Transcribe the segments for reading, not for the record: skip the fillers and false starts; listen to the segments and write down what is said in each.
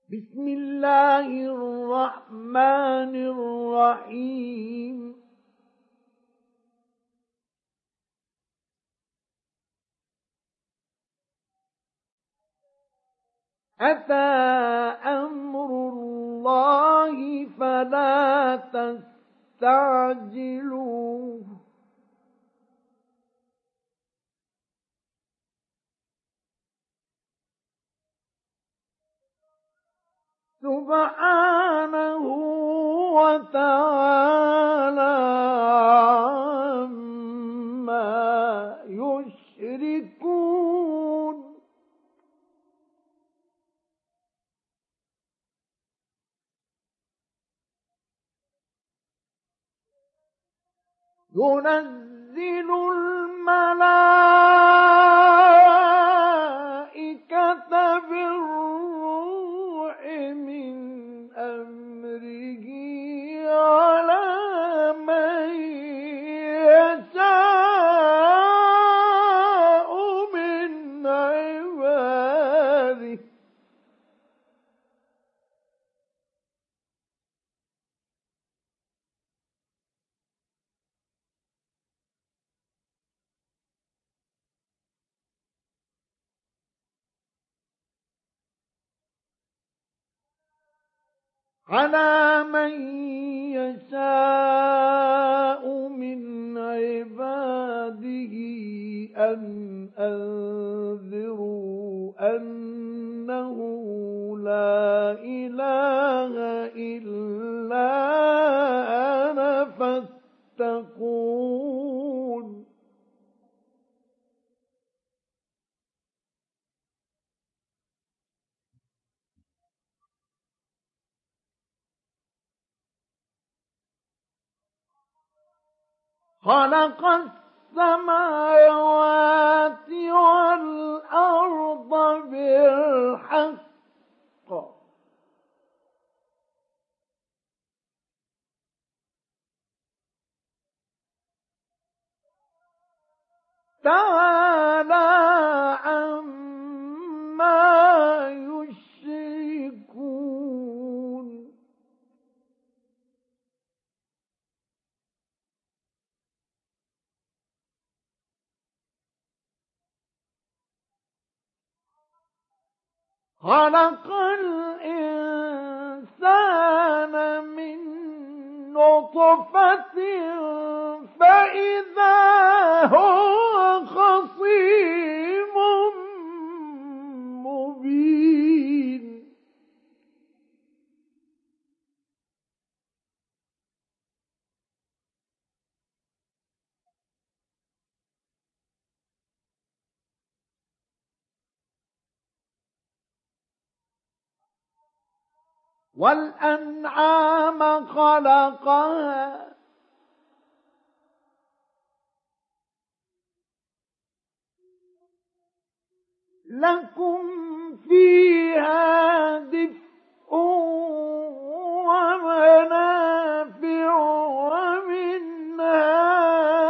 بسم الله الرحمن الرحيم أتى أمر الله فلا تستعجلوه سبحانه وتعالى عما يشركون ينزل الملائكة بالروح من أمره على من يشاء من عباده على من يشاء من عباده أن أنذروا أنه لا إله إلا أنا فاتقون خلق السماوات والأرض بالحق تعالى عما يشركون خلق الإنسان من نطفة فإذا هو خصيم مبين والأنعام خلقها لكم فيها دفء ومنافع ومنها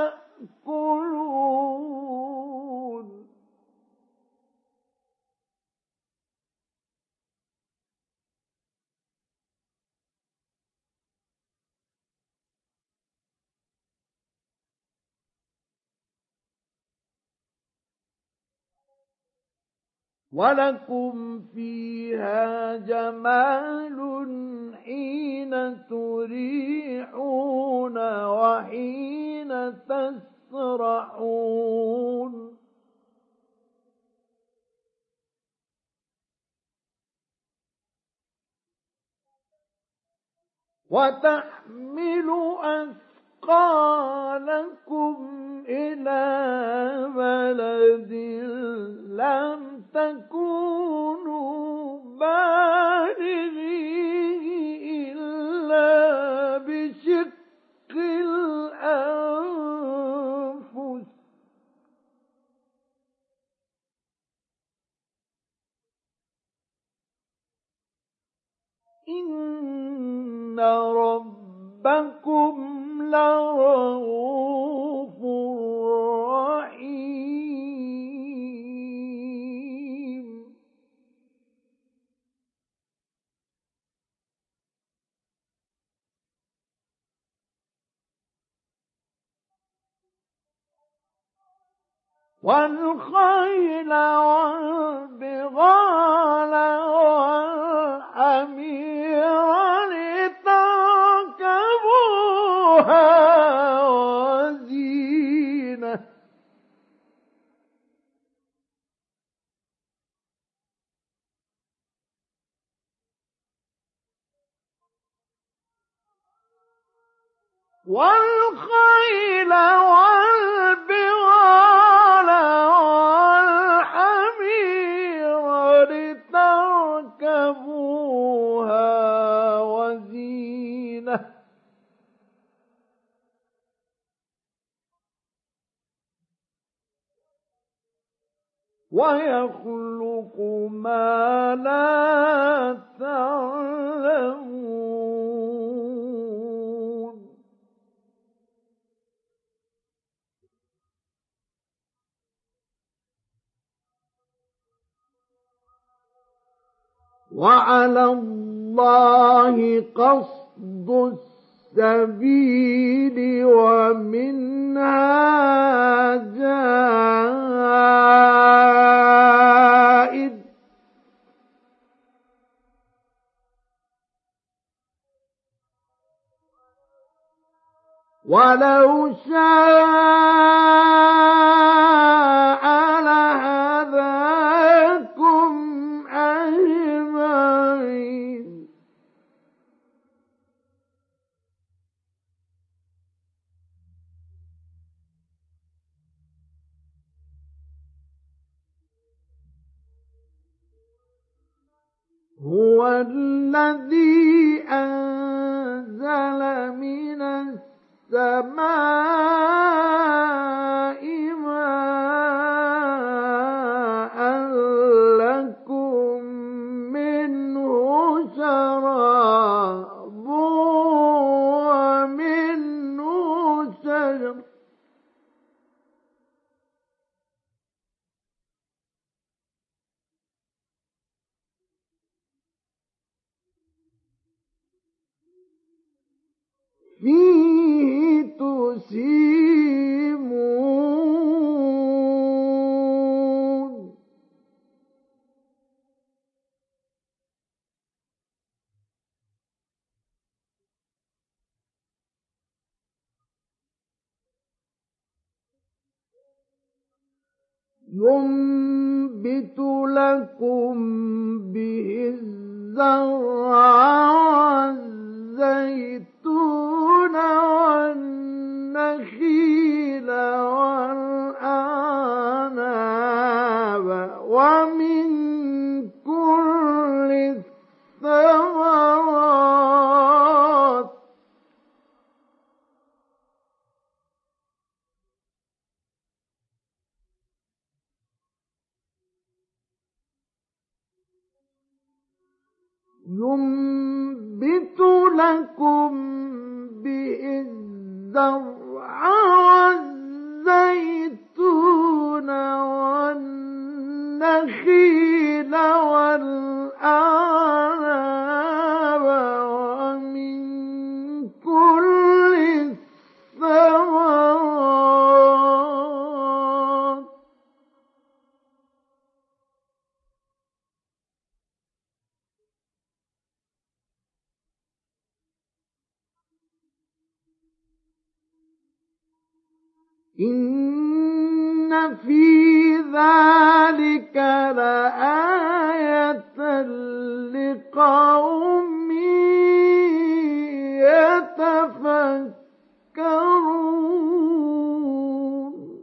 تأكلون ولكم فيها جمال حين تريحون وحين تسرحون وتحمل أثقالكم إلى بلد لم تكونوا بالغيه إلا بشق الأنفس إن ربكم لرؤوف رحيم والخيل والبغال والحمير لتركبوها وزينة والخيل والبغال والحمير لتركبوها وزينة ويخلق ما لا تعلمون وعلى الله قصد السبيل ومنها جائر ولو شاء لهداكم أجمعين هو الذي أنزل من السماء ماء لكم منه شراب ومنه شجر فيه تسيمون ينبت لكم به الزرع والزيتون والنخيل والأعناب ومن كل الثمرات ينبت لكم به الزرع والزيتون والنخيل والأعناب ومن كل الثمرات إن في ذلك لآية لقوم يتفكرون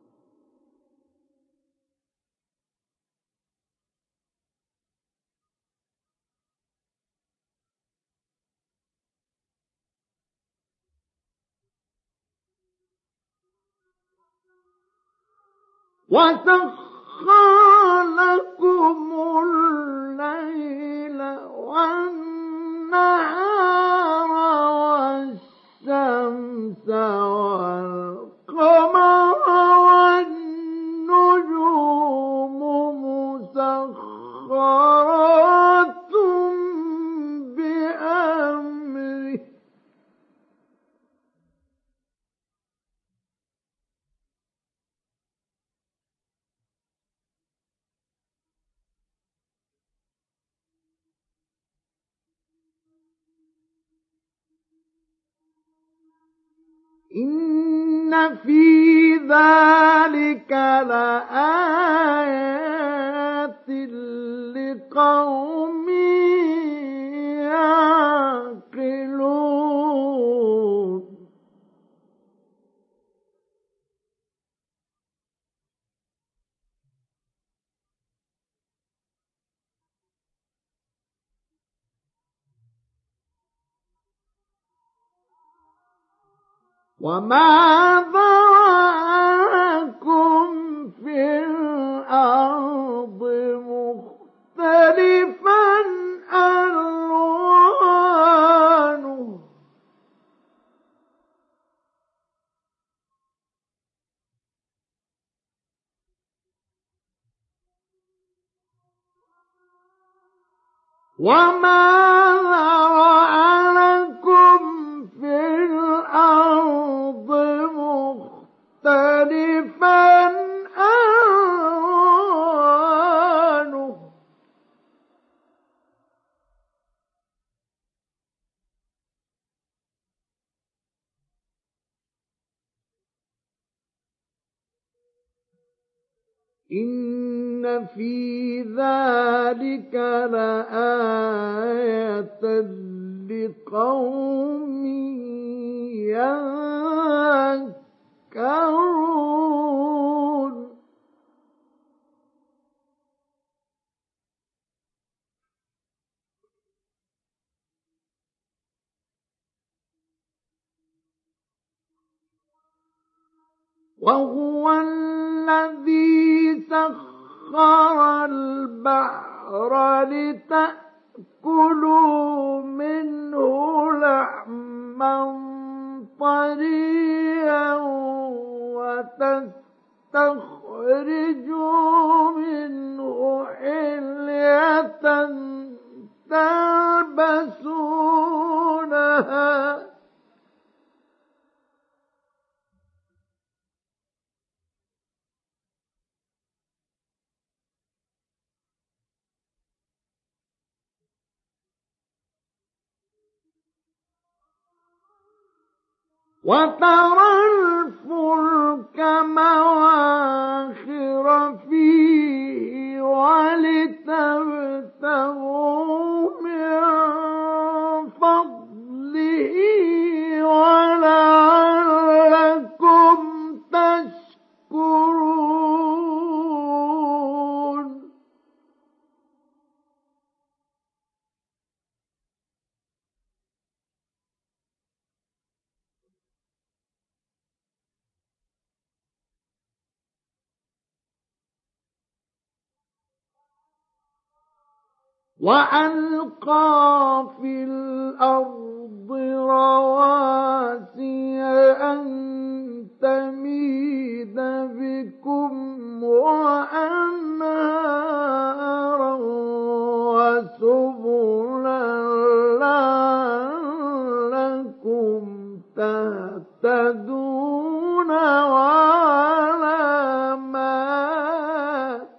وسخر لكم الليل والنهار والشمس والقمر والنجوم مسخرات بأمره إن في ذلك لآيات لقوم يعقلون وما ذرأكم في الأرض مختلفا ألوانه وما ذرأ لكم في الأرض مختلفا ألوانه إن في ذلك لآية لقوم يذكرون وهو الذي سخر البحر لتأكلوا منه لحما طريا وتستخرجوا منه حلية تلبسونها وترى الفلك مواخر فيه ولتبتغوا من فضله ولعلكم تشكرون وألقى في الأرض رواسي أن تميد بكم وأنهارا وسبلا لعلكم تهتدون وعلامات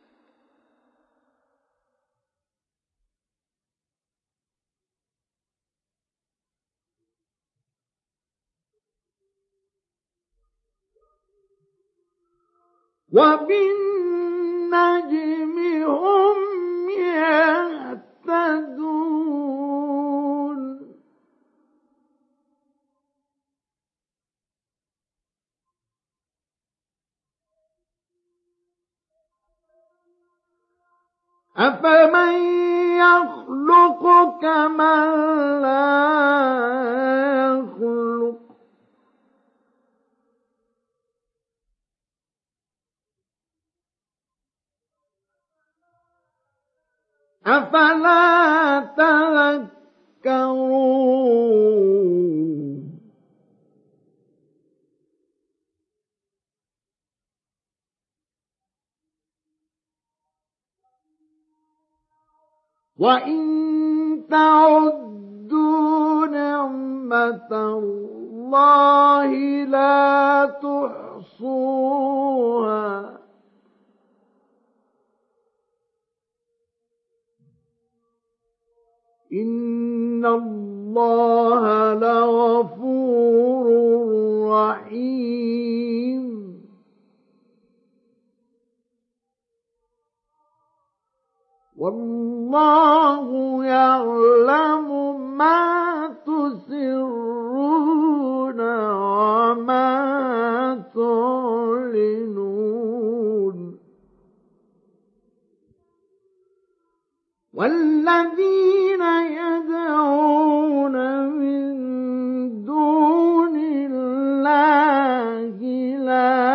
وبالنجم هم يهتدون أفمن يخلق كمن لا يخلق أفلا تذكرون وإن تعدوا نعمة الله لا تحصوها إن الله لغفور رحيم والله يعلم ما تسرون وما تعلنون والذين يدعون من دون الله لا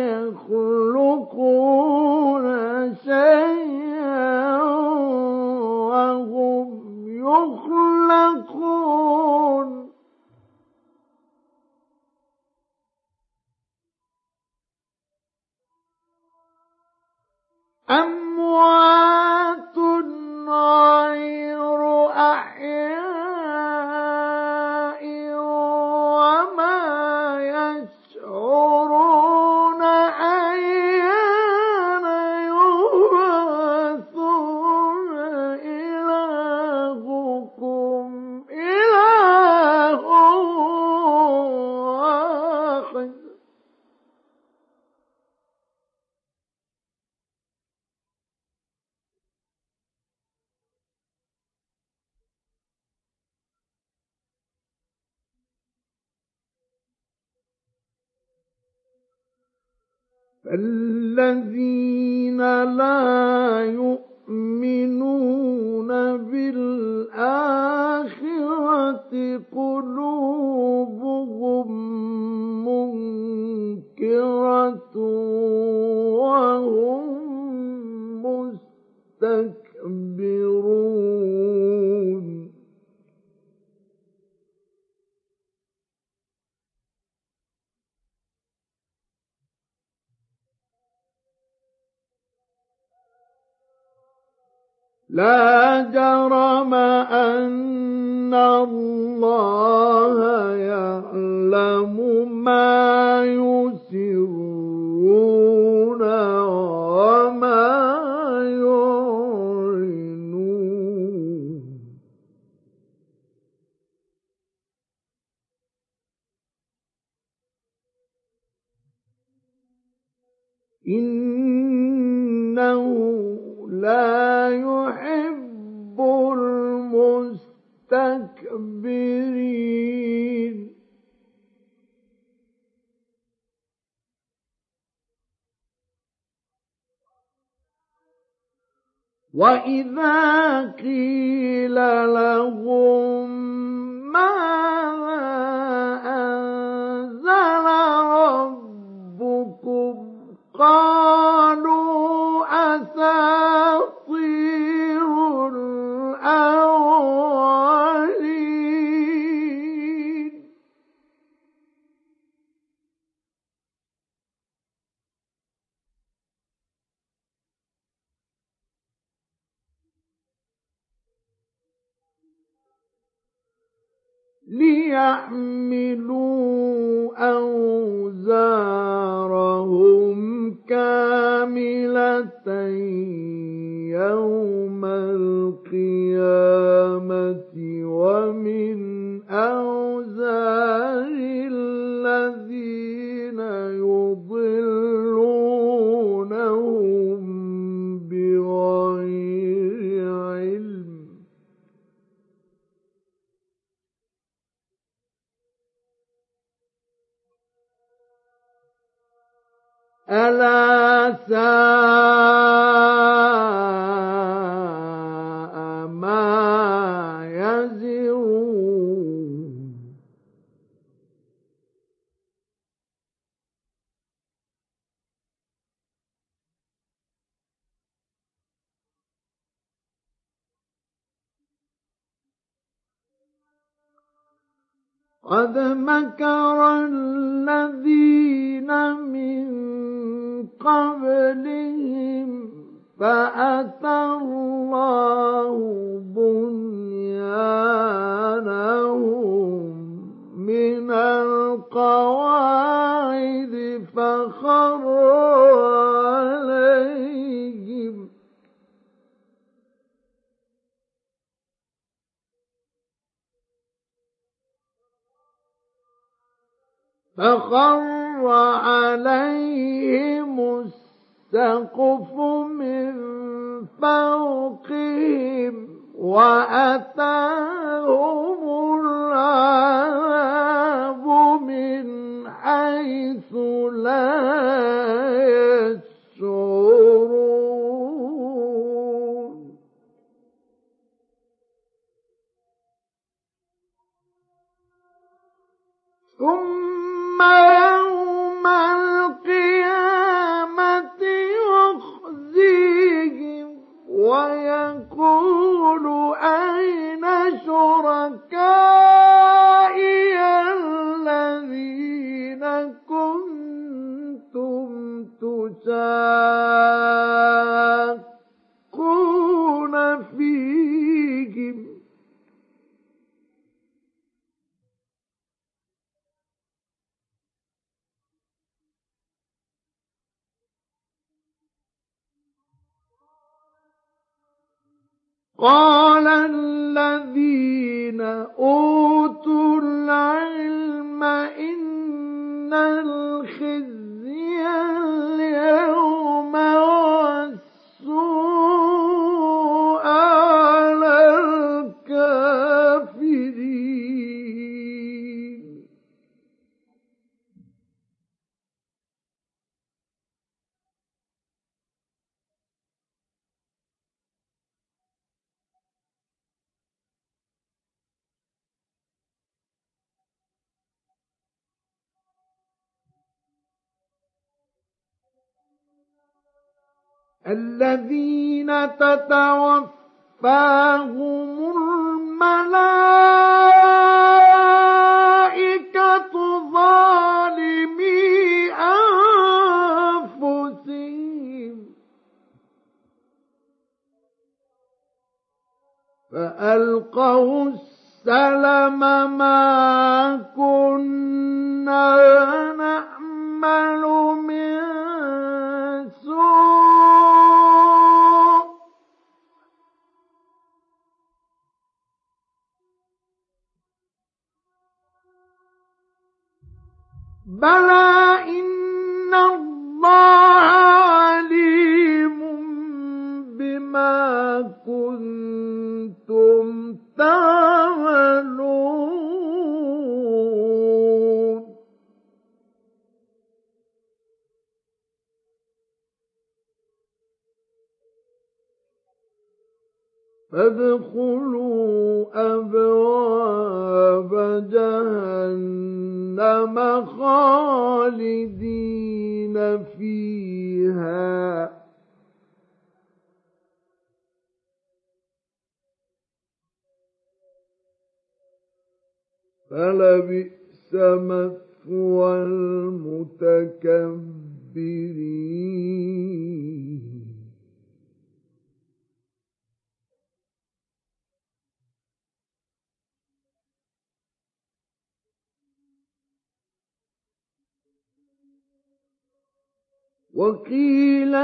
يخلقون شيئا وهم يخلقون أموات غير أحياء وما يشعرون أيان يبعثون إلهكم إله واحد فالذين لا يؤمنون بالآخرة قلوبهم منكرة وهم مستكبرون لا جرم أن الله يعلم ما يسرون وما يعلنون إنه لا يحب المستكبرين وإذا قيل لهم ماذا أنزل ربكم قالوا أساطير الأولين ليحملوا أوزارهم كاملة يوم القيامة ومن أوزار الذين يضلونهم بغير علم ألا ساء ما يزرون قد مكر الذين من قبلهم فأتى الله بنيانهم من القواعد فخر عليهم فخر عليهم السقف من فوقهم وأتاهم العذاب من حيث لا يشعرون ثم يوم القيامة يخزيهم ويقول أين شركائي الذين كنتم تشاقون فيهم قال الذين أوتوا العلم إن الخزي اليوم والسوء على الكافرين الذين تتوفاهم الملائكة ظالمي أنفسهم فألقوا السلم ما كنا نعمل من سوء بلى إن الله عليم بما كنتم تعملون فادخلوا أبواب جهنم خالدين فيها فلبئس مثوى المتكبرين وقيل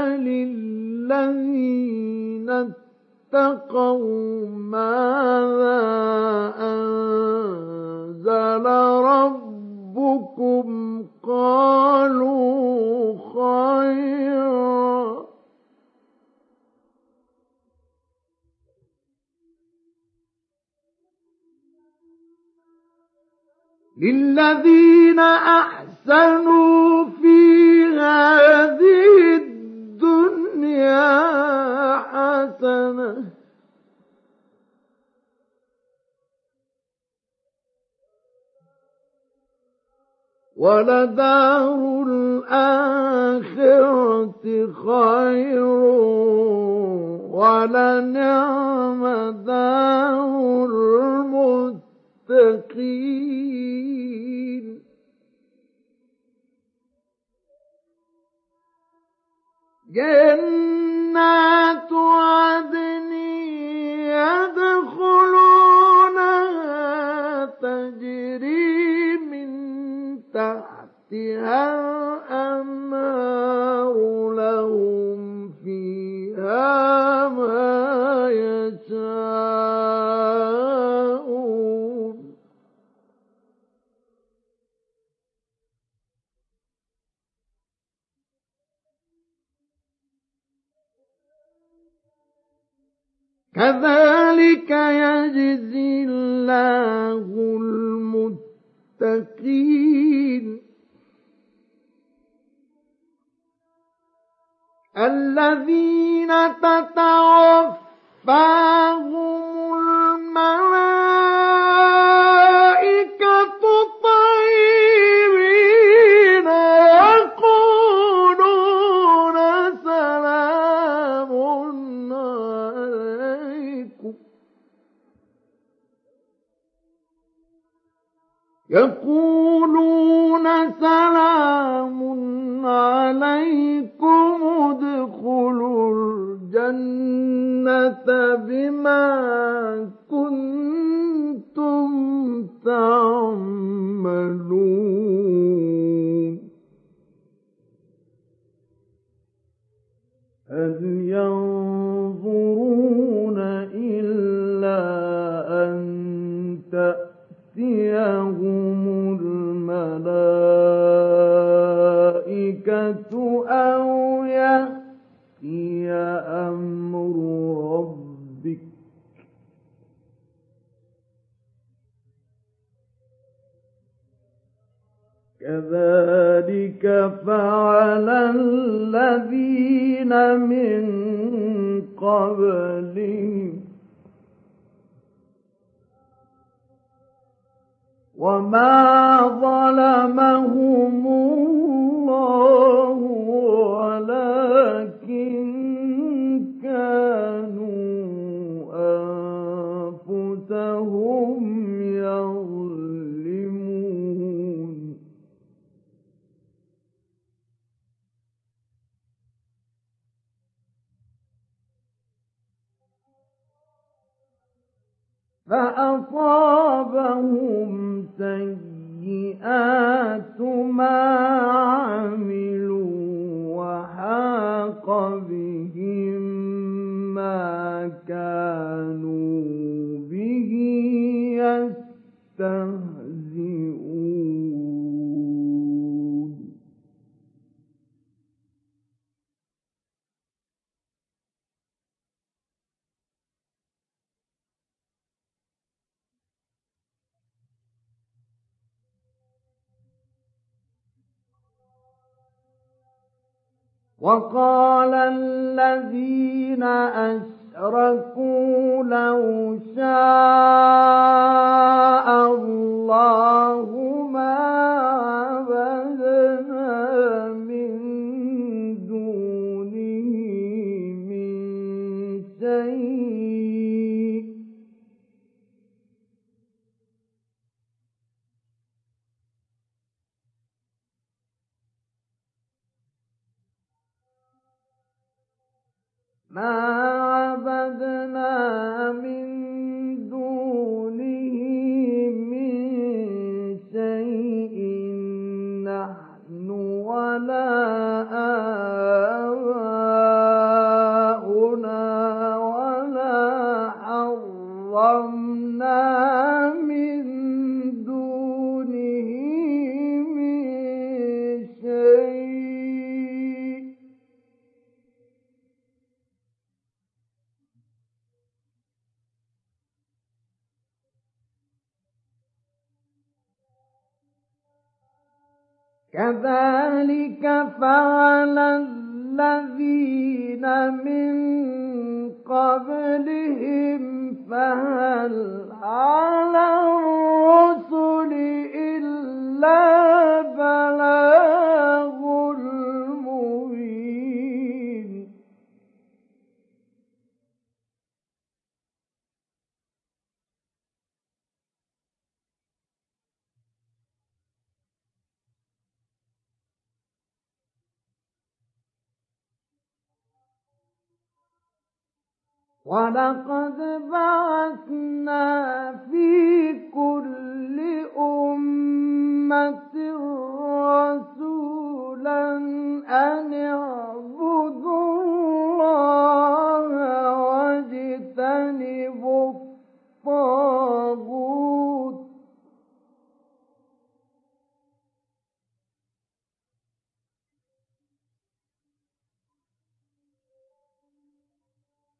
للذين اتقوا ماذا أنزل ربكم قالوا خيرا للذين أحسنوا في هذه الدنيا حسنة ولدار الآخرة خير ولنعم دار المتقين جنات عدن يدخلونها تجري من تحتها الأنهار لهم فيها ما يشاءون كذلك يجزي الله المتقين الذين تتوفاهم الملائكة طيبين يقولون سلام عليكم ادخلوا الجنة بما كنتم تعملون هل ينظرون إلا أن تأتيهم الملائكة أو يأتي أمر ربك كذلك فعل الذين من قبلهم وما ظلمهم الله ولكن كانوا أنفسهم يظلمون فأصابهم سيئات ما عملوا وحاق بهم ما كانوا به يستهزئون وقال الذين أشركوا لو شاء الله ما عبدنا من دونه من شيء ما عبدنا من دونه من شيء نحن ولا آباؤنا ولا حرمنا من دونه من شيء كذلك فعل الذين من قبلهم فهل على الرسل إلا بلاغ المبين ولقد بعثنا في كل أمة رسولا أن اعبدوا الله واجتنبوا الطاغوت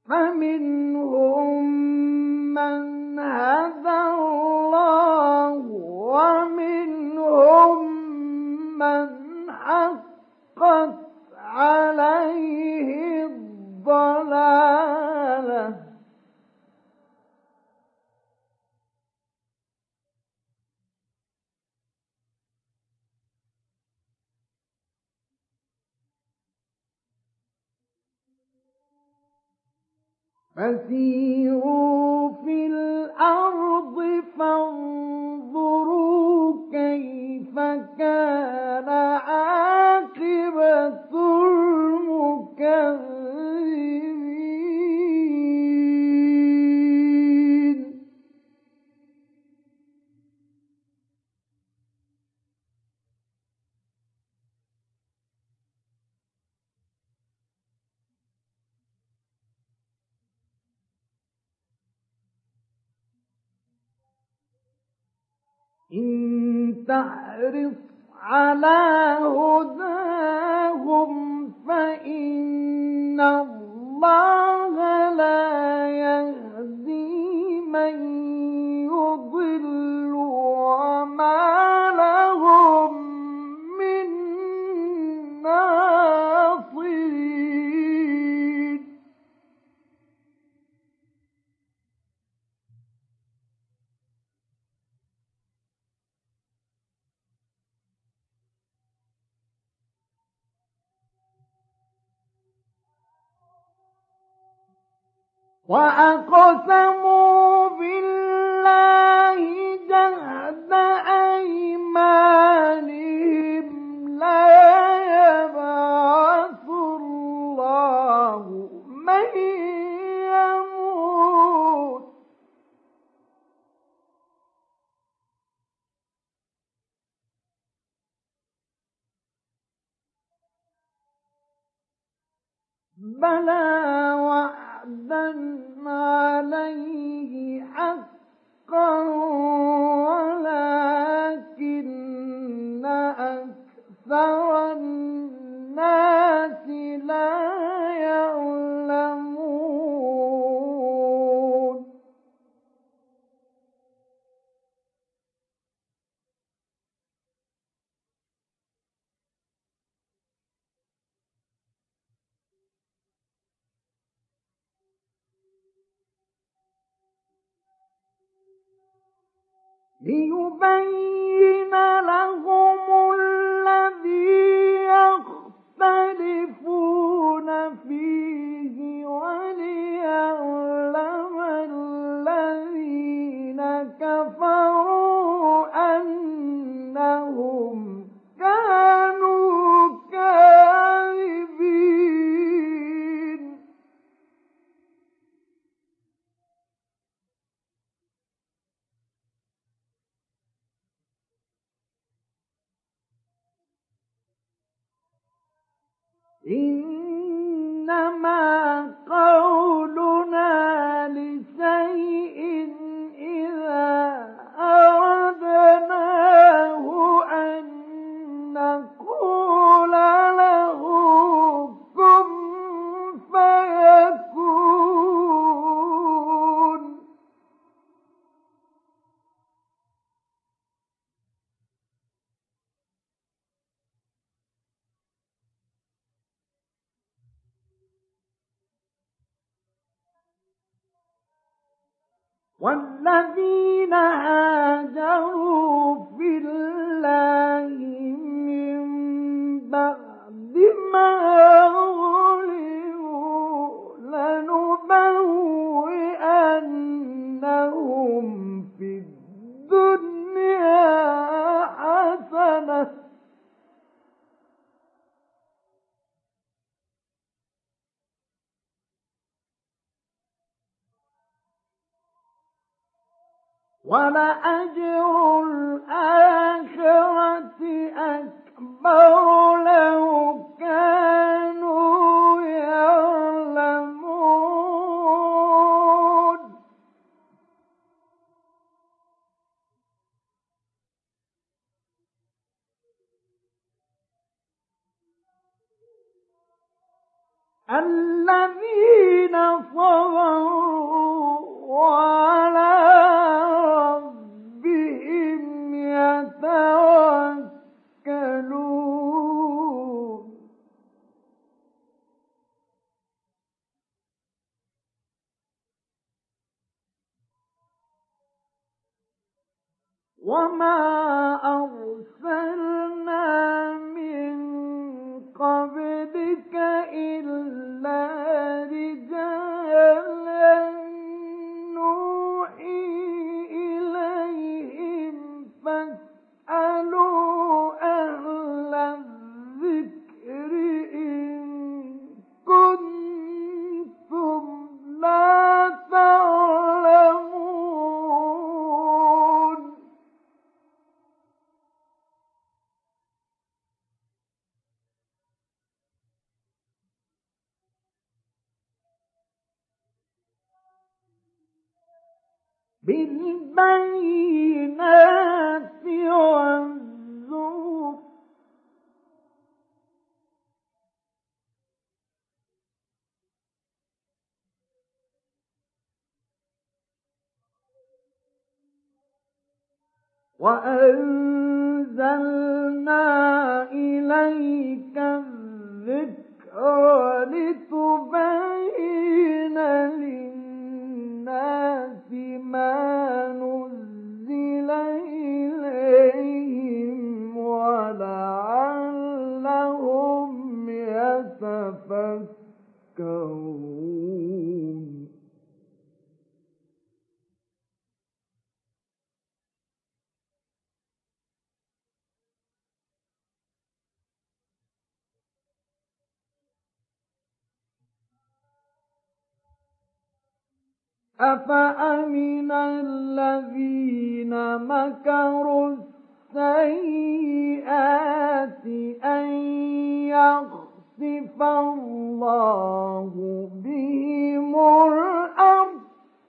فمنهم من هدى الله ومنهم من حقت عليه الضلالة فسيروا في الأرض فانظروا كيف كان عاقبة المكذبين إن تحرص على هداهم فإن الله لا يهدي من يضل وما لهم من ناصرين وأقسموا بالله جهد أيمانهم لا يبعث الله من يموت بلى وعدا عليه حقا ولكن أكثر الناس لا يعلمون ليبين لهم الذي يختلفون فيه وليعلم الذين كفروا أنهم كانوا كاذبين إنما قولنا لشيء إذا أردناه أن نقول له كن فيكون والذين هاجروا في الله من بعد ما غلبوا لنبوئنهم في الدنيا حسنة ولأجر الآخرة أكبر لو كانوا يعلمون الذين صبروا وما أرسلنا من قبلك إلا رجالا نوحي إليهم فاسألوا أهل الذكر إن كنتم لا تعلمون بالبينات والزبر وأنزلنا إليك الذكر لتبين للناس ما نزل إليهم ولعلهم يتفكرون أفأمن الذين مكروا السيئات أن يخسف الله بهم الأرض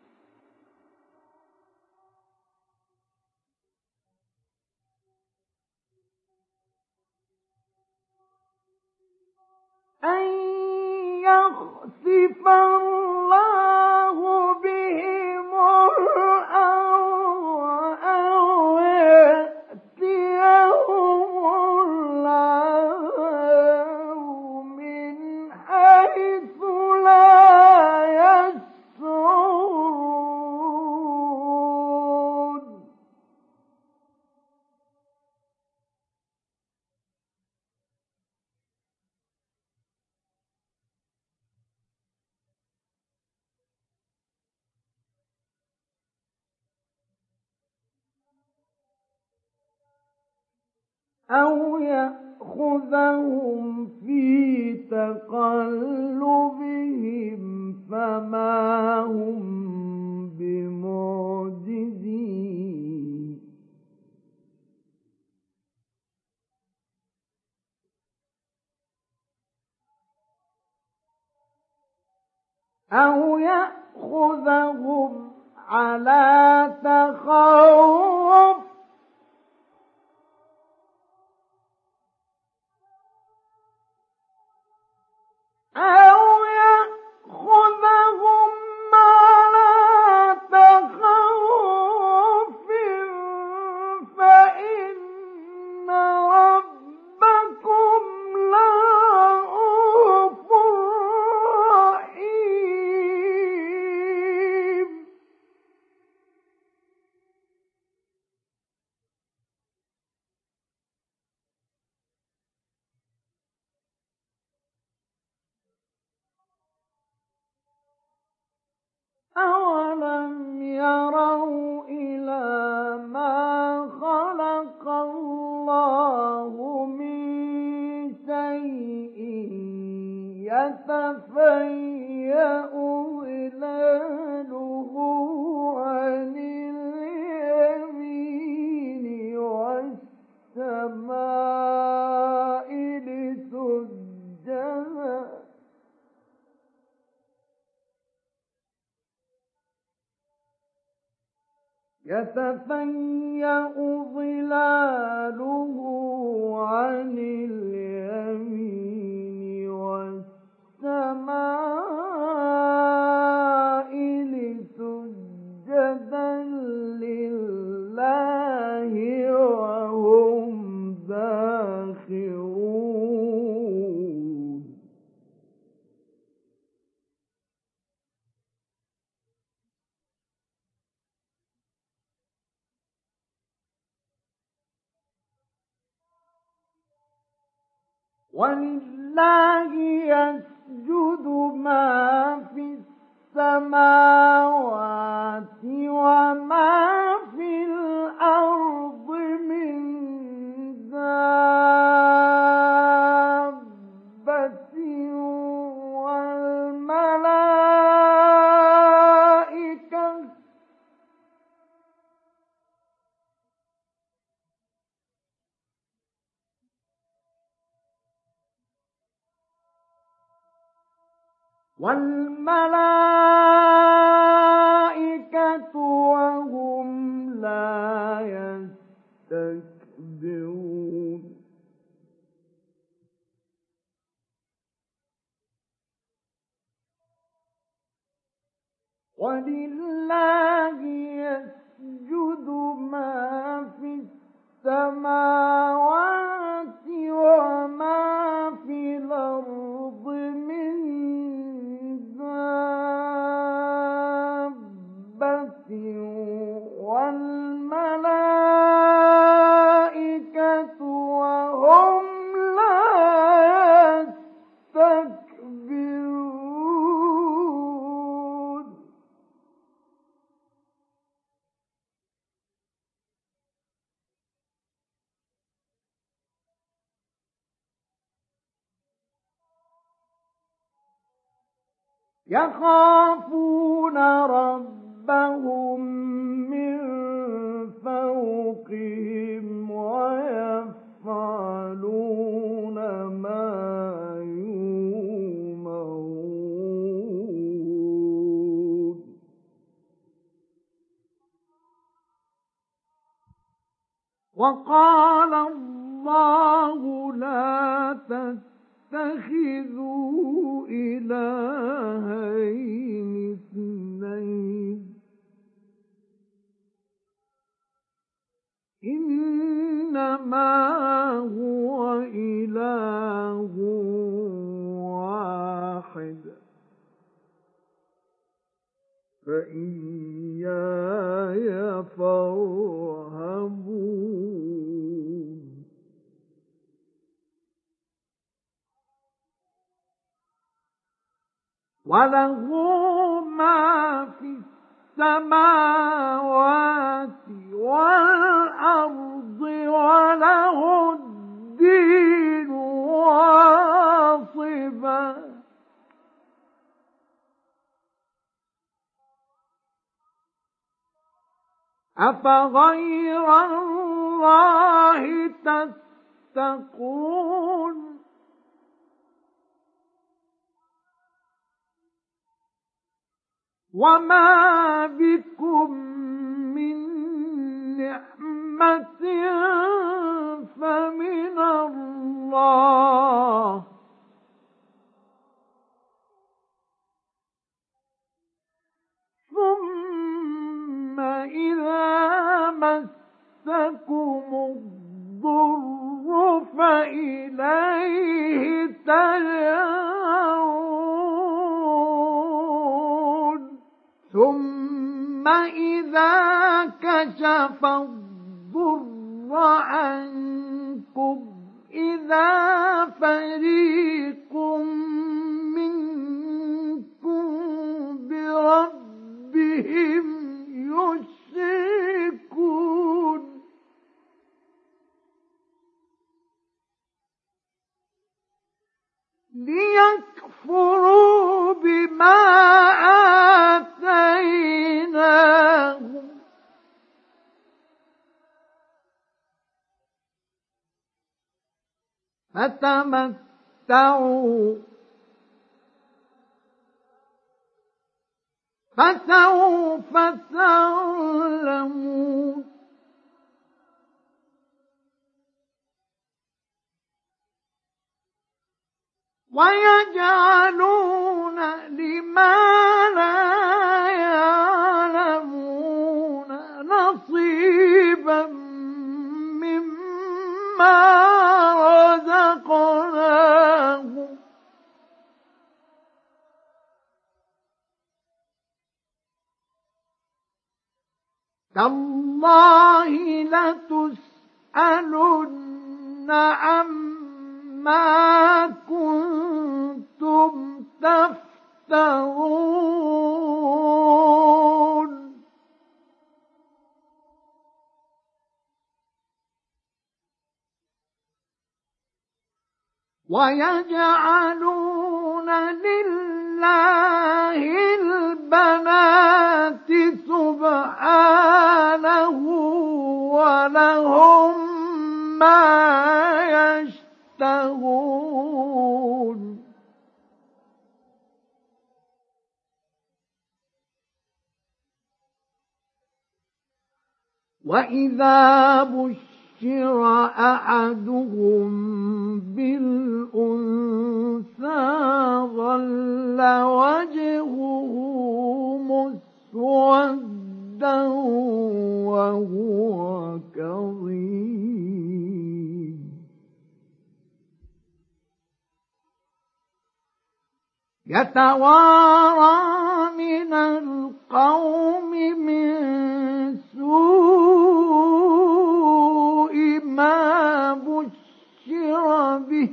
أن يخسف الله بهم الأرض أو يأتيهم العذاب من حيث لا يشعرون أو يأخذهم في تقلبهم فما هم بمعجزين أو يأخذهم على تخوف أو يأخذهم على تخوف فإن ربكم لرءوف رحيم أولم يروا إلى ما خلق الله من شيء يتفيأ ظلاله عن اليمين والسماء سجدا يتفيأ ظلاله عن اليمين والسماء سجدا لله وهم داخرون ولله يسجد ما في السماوات وما في الأرض من دابة والملائكة وهم لا يستكبرون ولله يسجد ما في السماوات وما في الأرض من دابة والملائكة وهم لا يستكبرون يخافون ربهم من فوقهم ويفعلون ما يؤمرون وقال الله لا تتخذوا إلهين اثنين إنما هو إله واحد فإياي فارهبون وله ما في السماوات والأرض وله الدين واصبا أفغير الله تتقون وما بكم من نعمة فمن الله ثم إذا مسكم الضر فإليه تجأرون ثم إذا كشف الضر عنكم إذا فريق منكم بربهم يشركون ليكفروا بما آتيناهم فتمتعوا فسوف تعلمون ويجعلون لما لا يعلمون نصيبا مما رزقناهم تالله لتسألن عما ما كنتم تفترون ويجعلون لله البنات سبحانه ولهم ما يشتهون وإذا بشر أحدهم بالأنثى ظل وجهه مسودا وهو كظيم يتوارى من القوم من سوء ما بشر به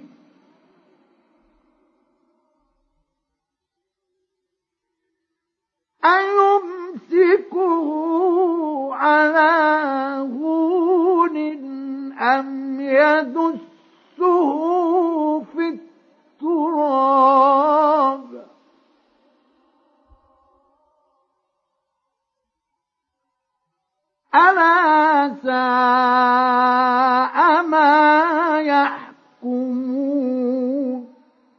أيمسكه على هون أم يدسه في التراب ألا ساء ما يحكمون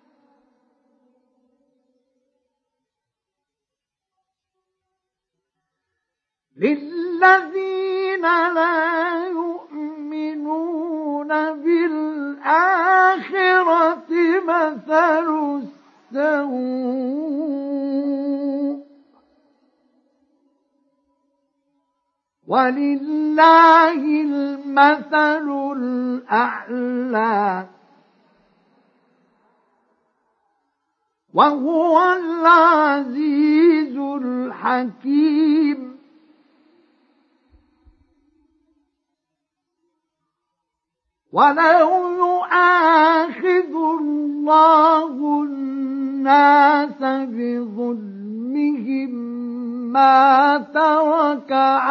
للذين لا يؤمنون بالآخرة مثل السوء ولله المثل الأعلى وهو العزيز الحكيم ولو يؤاخذ الله الناس بظلمهم ما ترك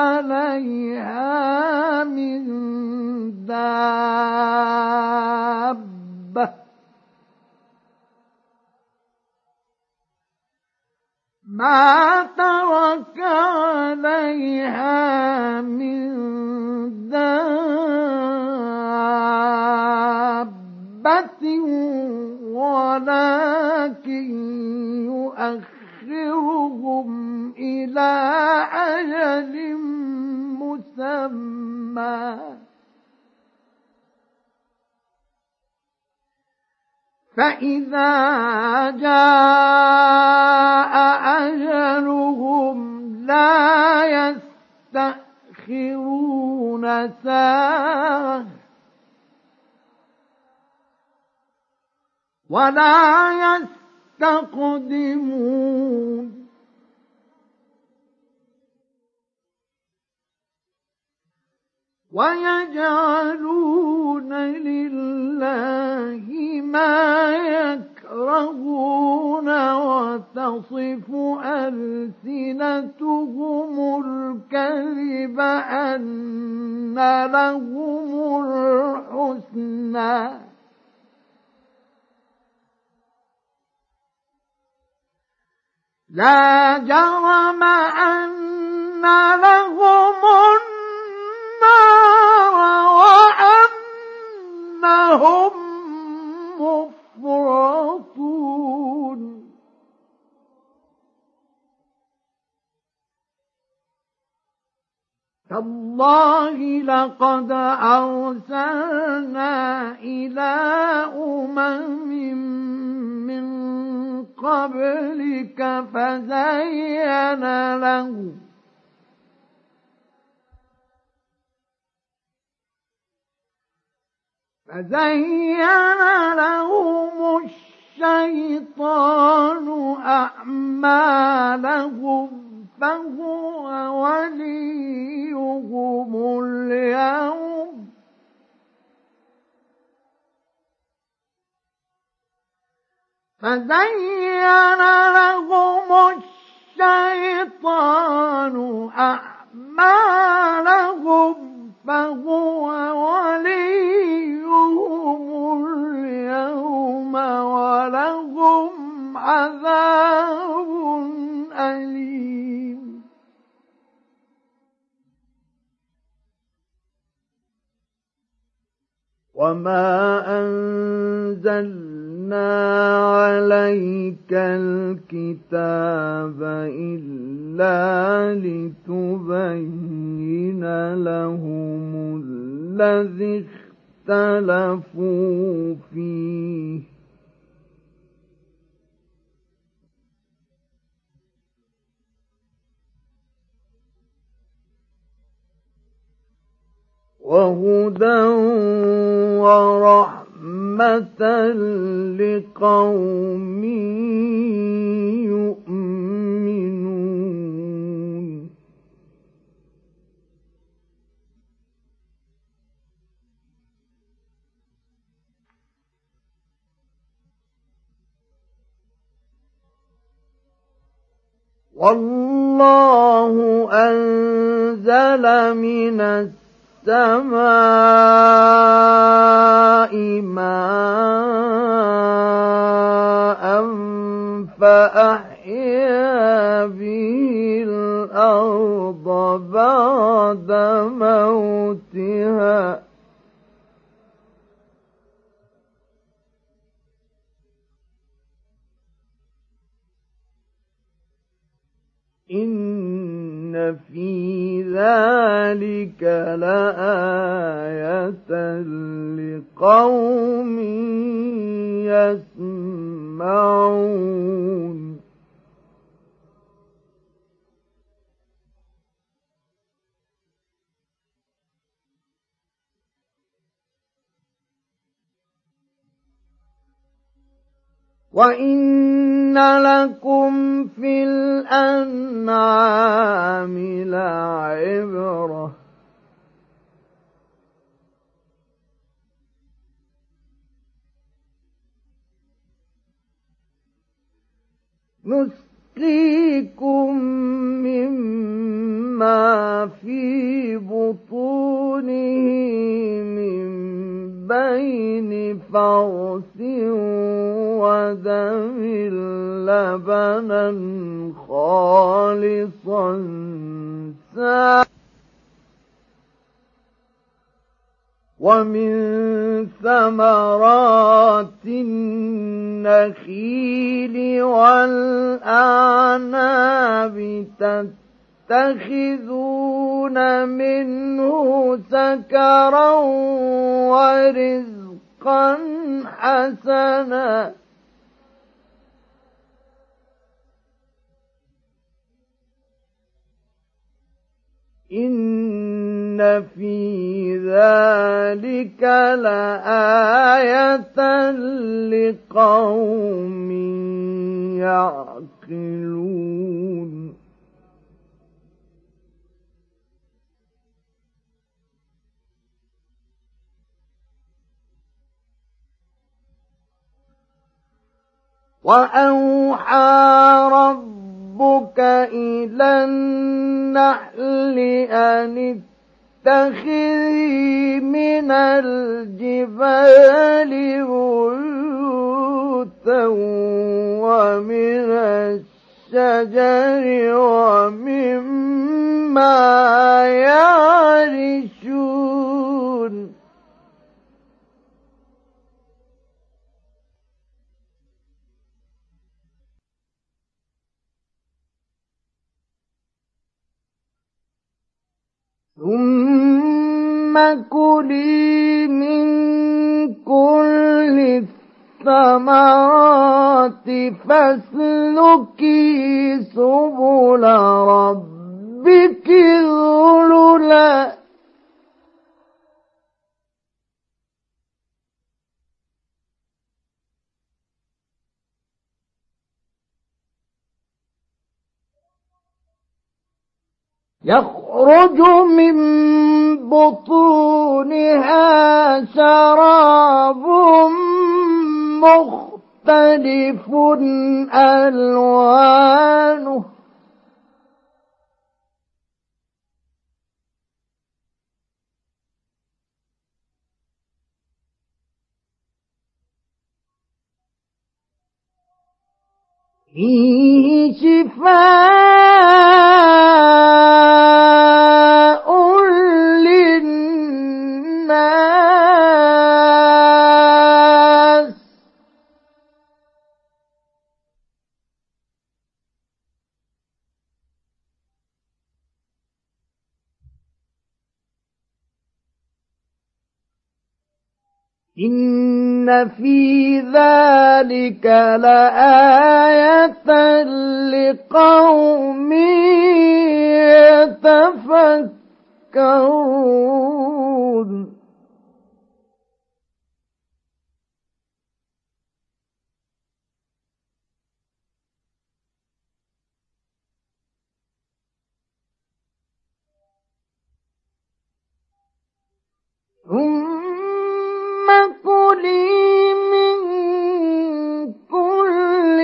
عليها من دابة ما ترك عليها من دابة ولكن يؤخرهم إلى أجل مسمى فإذا جاء أجلهم لا يستأخرون ساعة ولا يستقدمون ويجعلون لله ما يكرهون وتصف ألسنتهم الكذب أن لهم الحسنى لا جرم أن لهم النار وأنهم مفرطون تالله لقد أرسلنا إلى أمم من قبلك فزين لهم الشيطان أعمالهم فهو وليهم اليوم فزين لهم الشيطان أعمالهم فهو وليهم اليوم ولهم عذاب أليم. وما أنزلنا عليك الكتاب إلا لتبين لهم الذي اختلفوا فيه وهدى ورحمة لقوم يؤمنون. والله أنزل من السماء ماء فأحيا به الأرض بعد موتها إن في ذلك لآية لقوم يسمعون. وَإِنَّ لَكُمْ فِي الْأَنْعَامِ لَعِبْرَةً نسقيكم مما في بطونه من بين فرث ودم لبنا خالصا ومن ثمرات النخيل والأعناب تتخذون منه سكرا ورزقا حسنا إن في ذلك لآية لقوم يعقلون. وأوحى ربك إلى النحل أن اتخذي من الجبال بيوتا ومن الشجر ومما يعرشون ثم كلي من كل الثمرات فاسلكي سبل ربك ذللا يخرج من بطونها شراب مختلف مختلف ألوانه فيه شفاء للناس إن في ذلك لآية لقوم يتفكرون ثم كلي من كل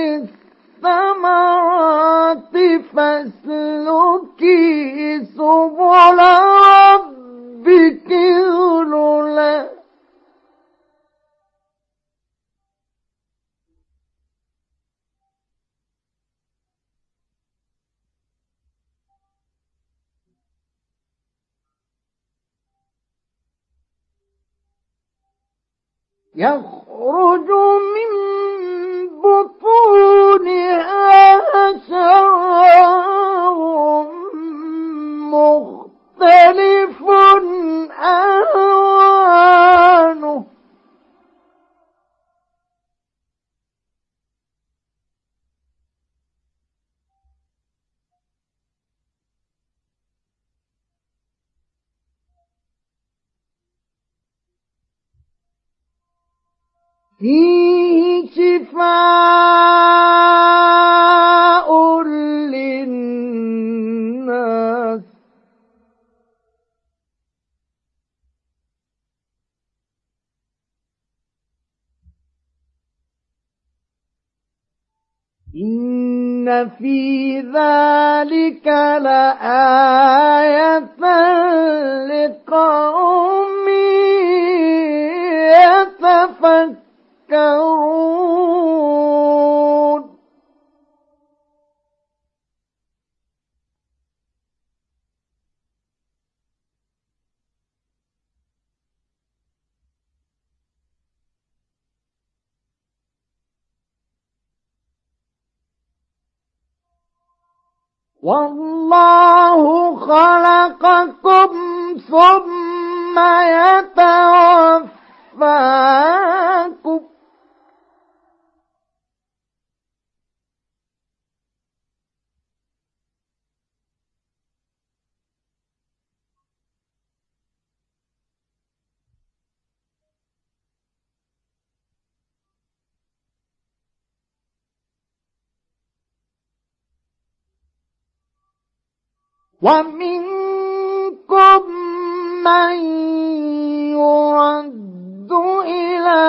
الثمرات فاسلكي سبل ربك ذللا يخرج من بطونها شراب مختلف ألوانه فيه شفاء للناس إن في ذلك لآية لقوم يتفكرون والله خلقكم ثم يتوفاكم ومنكم من يرد إلى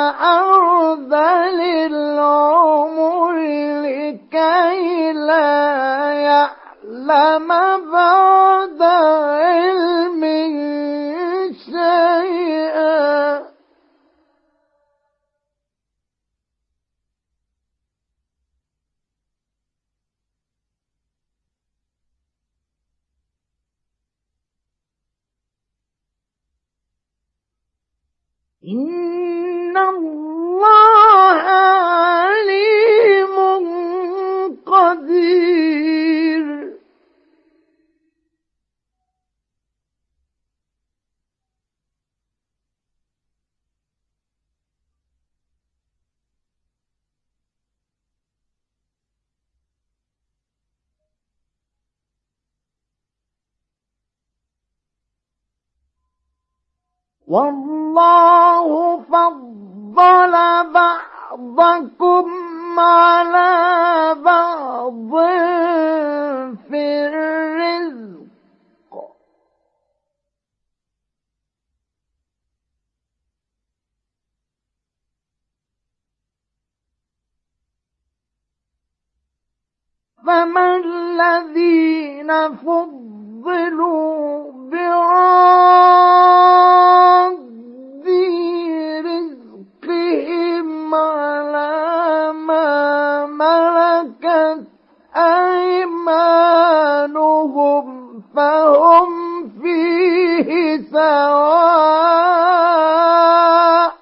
أرذل العمر لكي لا يعلم بعد علم شيئا إن الله عليم قدير والله فضل بعضكم على بعض في الرزق فما الذين فضلوا براد رزقهم على ما ملكت أيمانهم فهم فيه سواء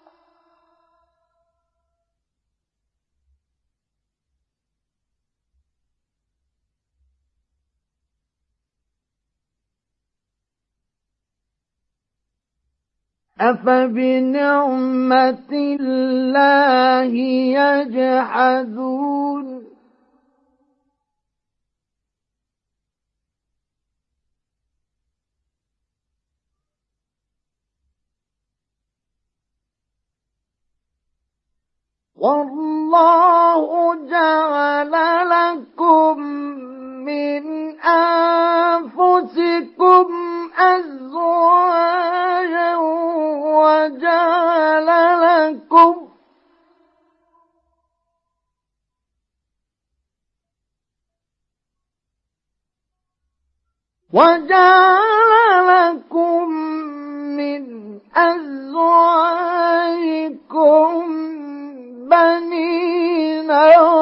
أفبنعمة الله يجحدون والله جعل لكم من أنفسكم أزواجا وجعل لكم من أزواجكم بنين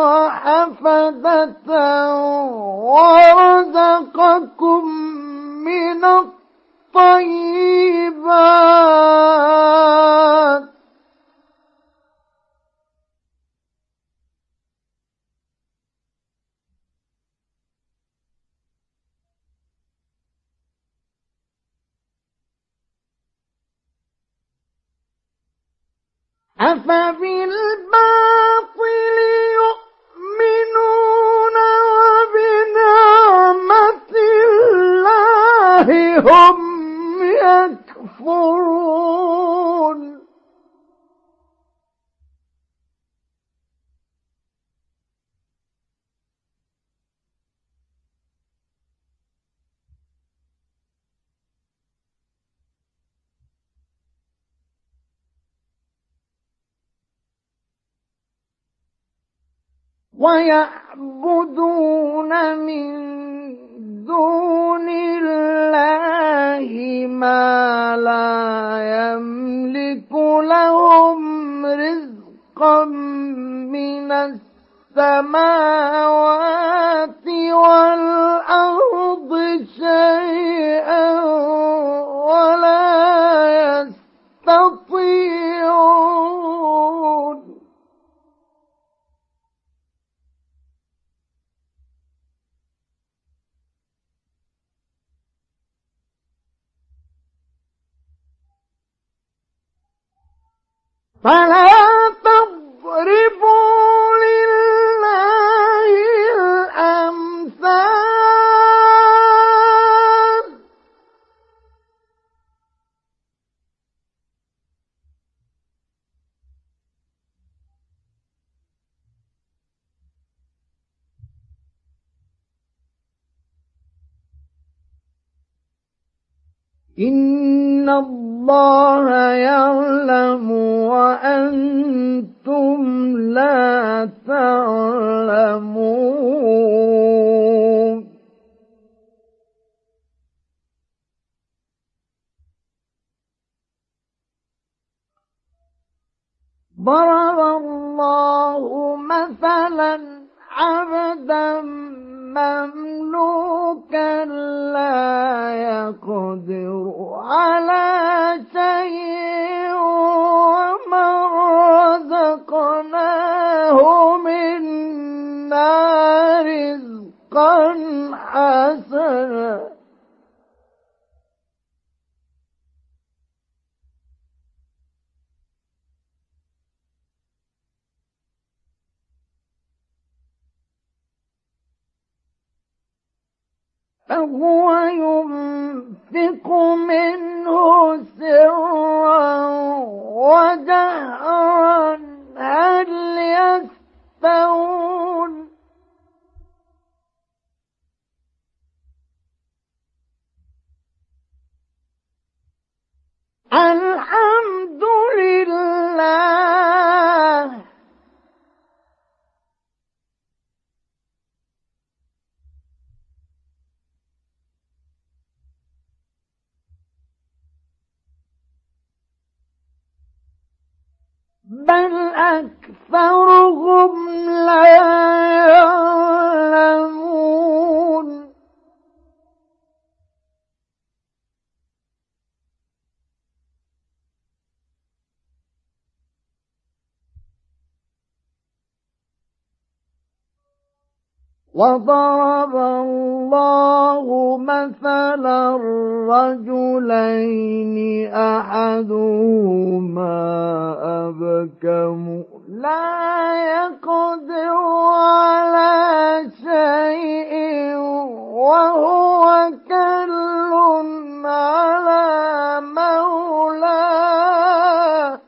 وحفدة ورزقكم من الطيبات أفبالباطل يؤمنون وبنعمة الله هم يكفرون ويعبدون من دون الله ما لا يملك لهم رزقا من السماوات والأرض شيئا ولا يستطيعون فلا تضربوا لله الأمثال إن الله يعلم وأنتم لا تعلمون ضرب الله مثلا عبدا مملوكا لا يقدر على شيء ومن رزقناه منا رزقا حسنا فهو ينفق منه سرا وجهرا هل يستوون الحمد لله أكثرهم لا يعلمون وضرب الله مثلا رجلين أحدهما أبكم لا يقدر على شيء وهو كل على مولاه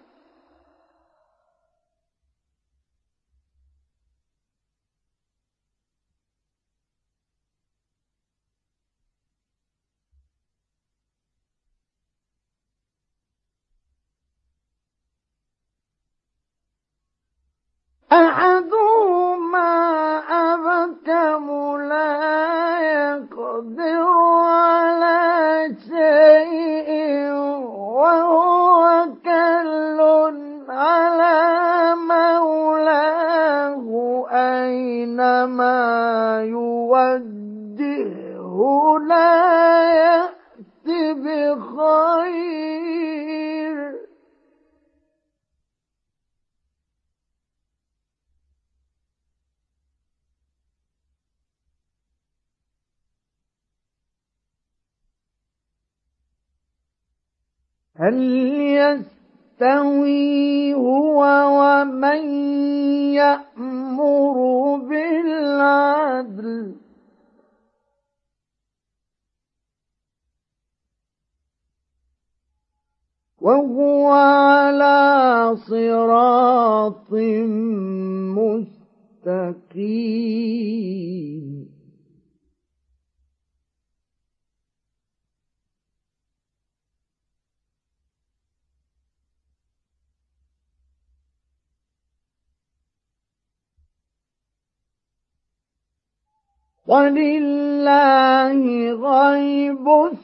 أحدهما أبكم لا يقدر على شيء وهو كل على مولاه أينما يوجهه لا يأتي بخير هل يستوي هو ومن يأمر بالعدل وهو على صراط مستقيم ولله غيب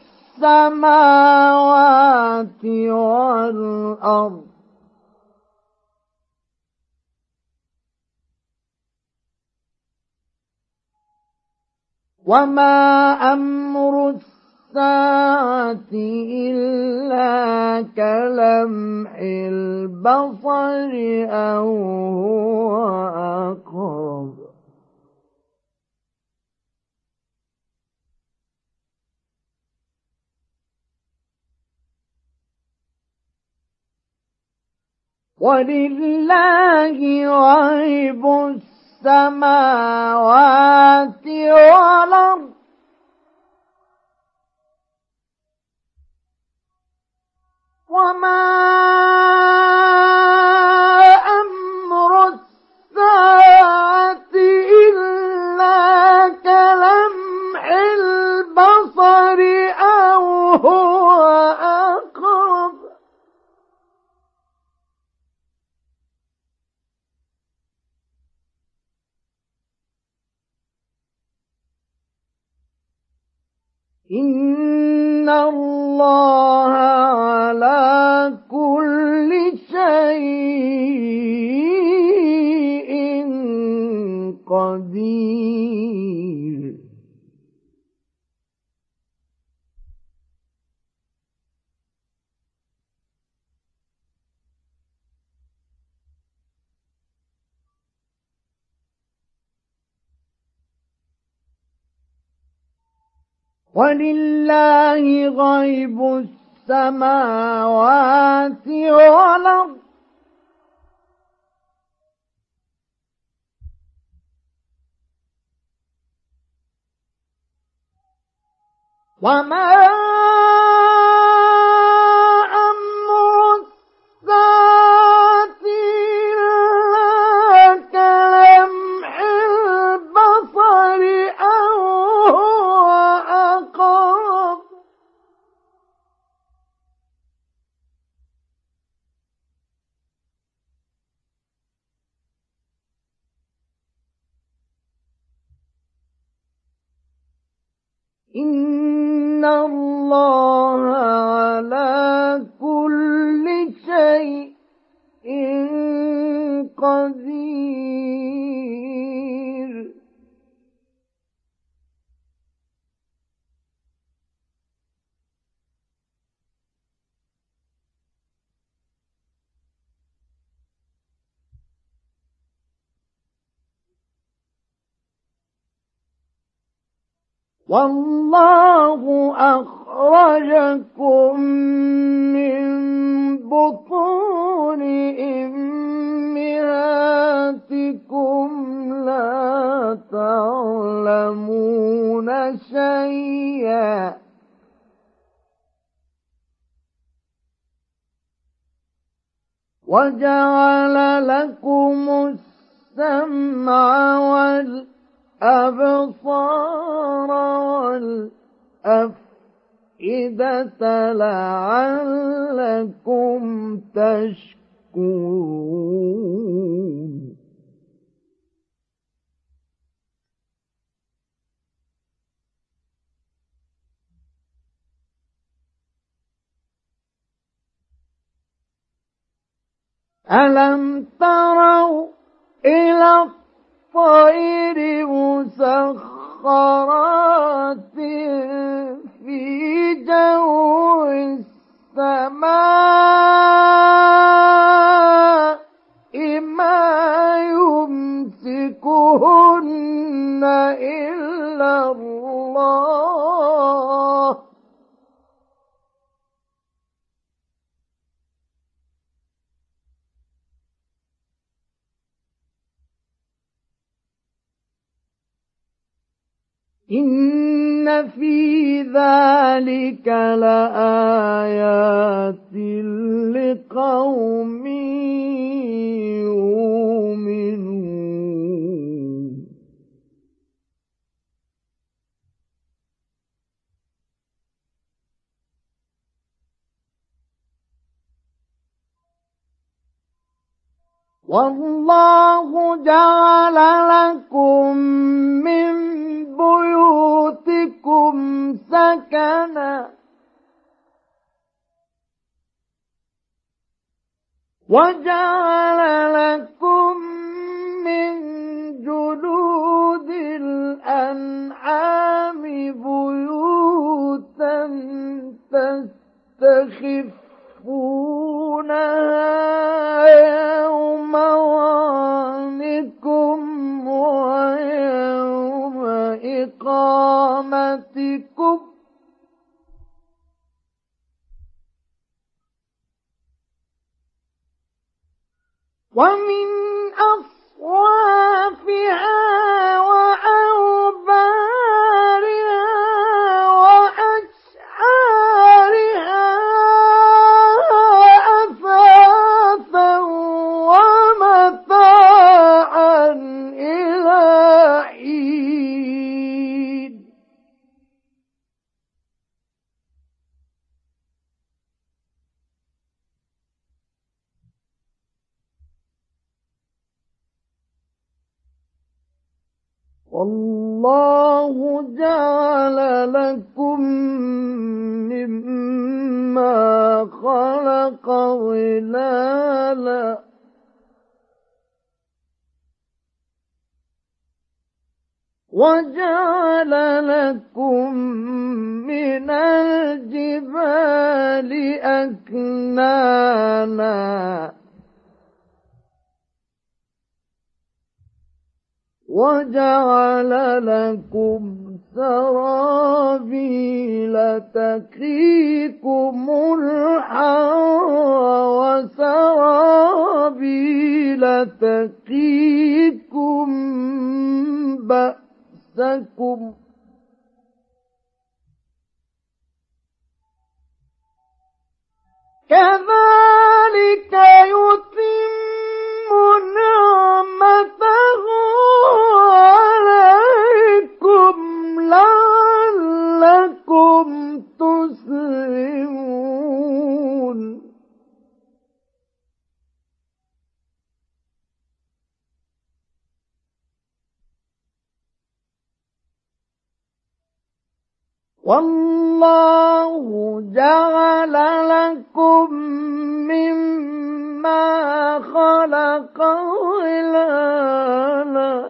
السماوات والأرض وما أمر الساعة إلا كلمح البصر أو هو أقرب ولله غيب السماوات والأرض وما أمر الساعة إلا كلمح البصر أو هو أقرب إن الله على كل شيء قدير ولله غيب السماوات والأرض وما أمر الساعة إلا كلمح البصر أو هو أقرب إن الله على كل شيء قدير والله أخرجكم من بطون أمهاتكم لا تعلمون شيئا وجعل لكم السمع والأبصار والأفئدة لعلكم تشكرون ألم تروا إلى الطير مسخرات في جو السماء ما يمسكهن إلا الله إن في ذلك لآيات لقوم يؤمنون والله جعل لكم من بيوتكم سكنا وجعل لكم من جلود الأنعام بيوتا تستخفونها يوم ظعنكم ويوم إقامتكم ومن أصوافها وأوبارها وأشعارها أثاثا ومتاعا إلى حين والله جعل لكم مما خلق ظلالا وجعل لكم من الجبال أكنانا وجعل لكم سرابيل تقيكم الحر وسرابيل تقيكم بأسكم كذلك يتم نعمته عليكم لعلكم تسلمون والله جعل لكم مما ما خلق ظلالا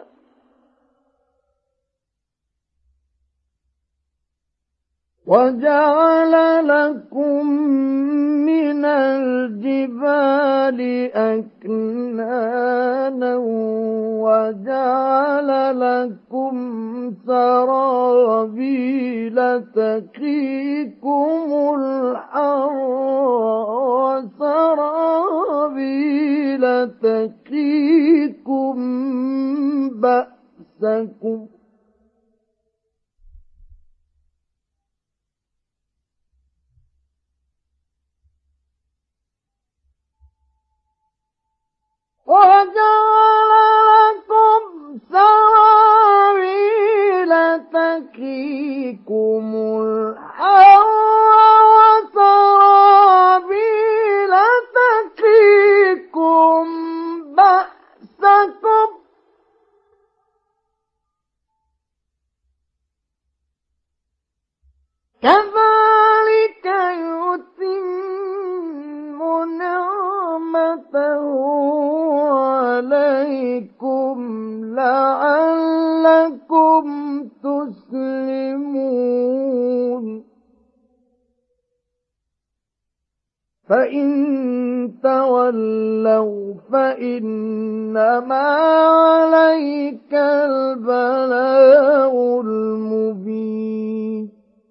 وجعل لكم من الجبال أكنانا وجعل لكم سرابيل تقيكم الحر وسرابيل تقيكم بأسكم وجعل لكم سرابيل تقيكم الحر وسرابيل تقيكم بأسكم كذلك يتم نعمته عليكم لعلكم تسلمون فإن تولوا فإنما عليك البلاغ المبين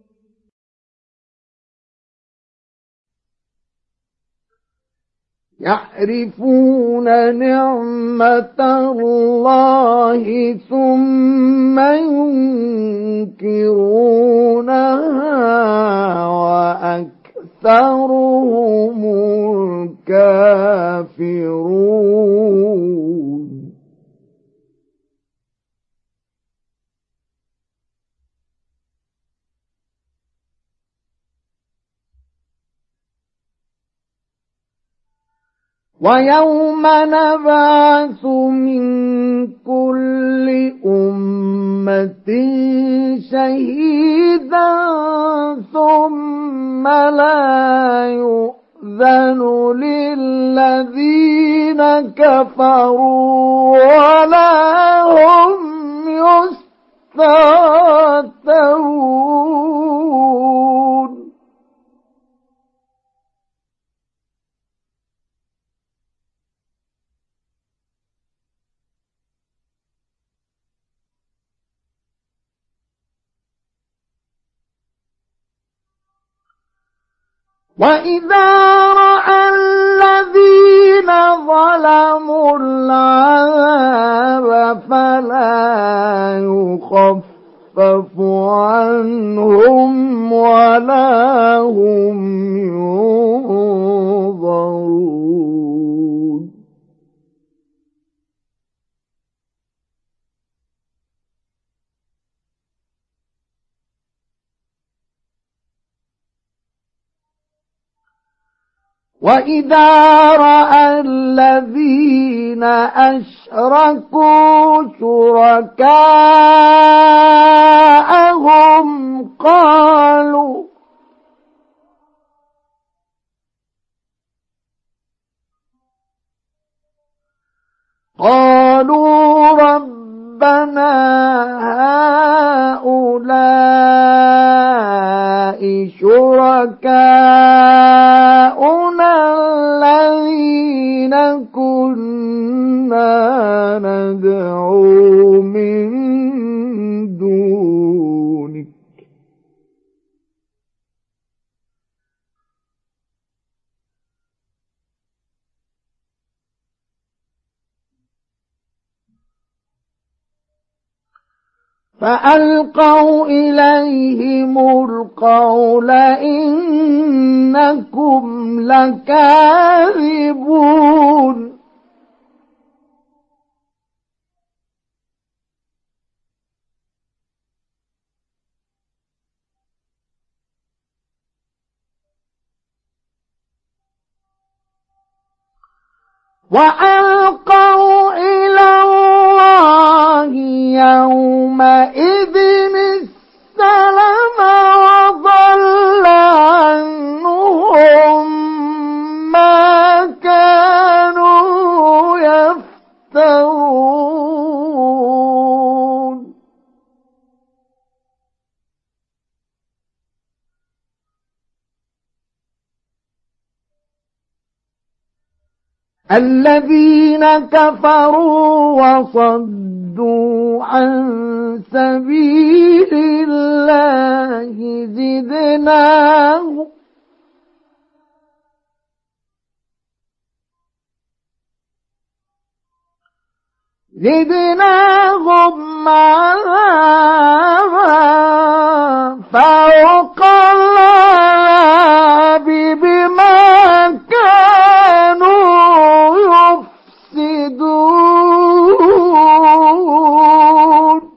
يعرفون نعمة الله ثم ينكرونها وأكثرهم الكافرون ويوم نبعث من كل أمة شهيدا ثم لا يؤذن للذين كفروا ولا هم يستعتبون وإذا رأى الذين ظلموا العذاب فلا يخفف عنهم ولا هم ينظرون وإذا رأى الذين أشركوا شركاءهم قالوا ربنا هؤلاء شركاؤنا الذين كنا ندعو من دونك فألقوا إليهم القول إنكم لكاذبون وألقوا إلى الله يومئذ السلم وضل عنهم ما كانوا الذين كفروا وصدوا عن سبيل الله زدناهم عذابا فوق العذاب بما كانوا يفسدون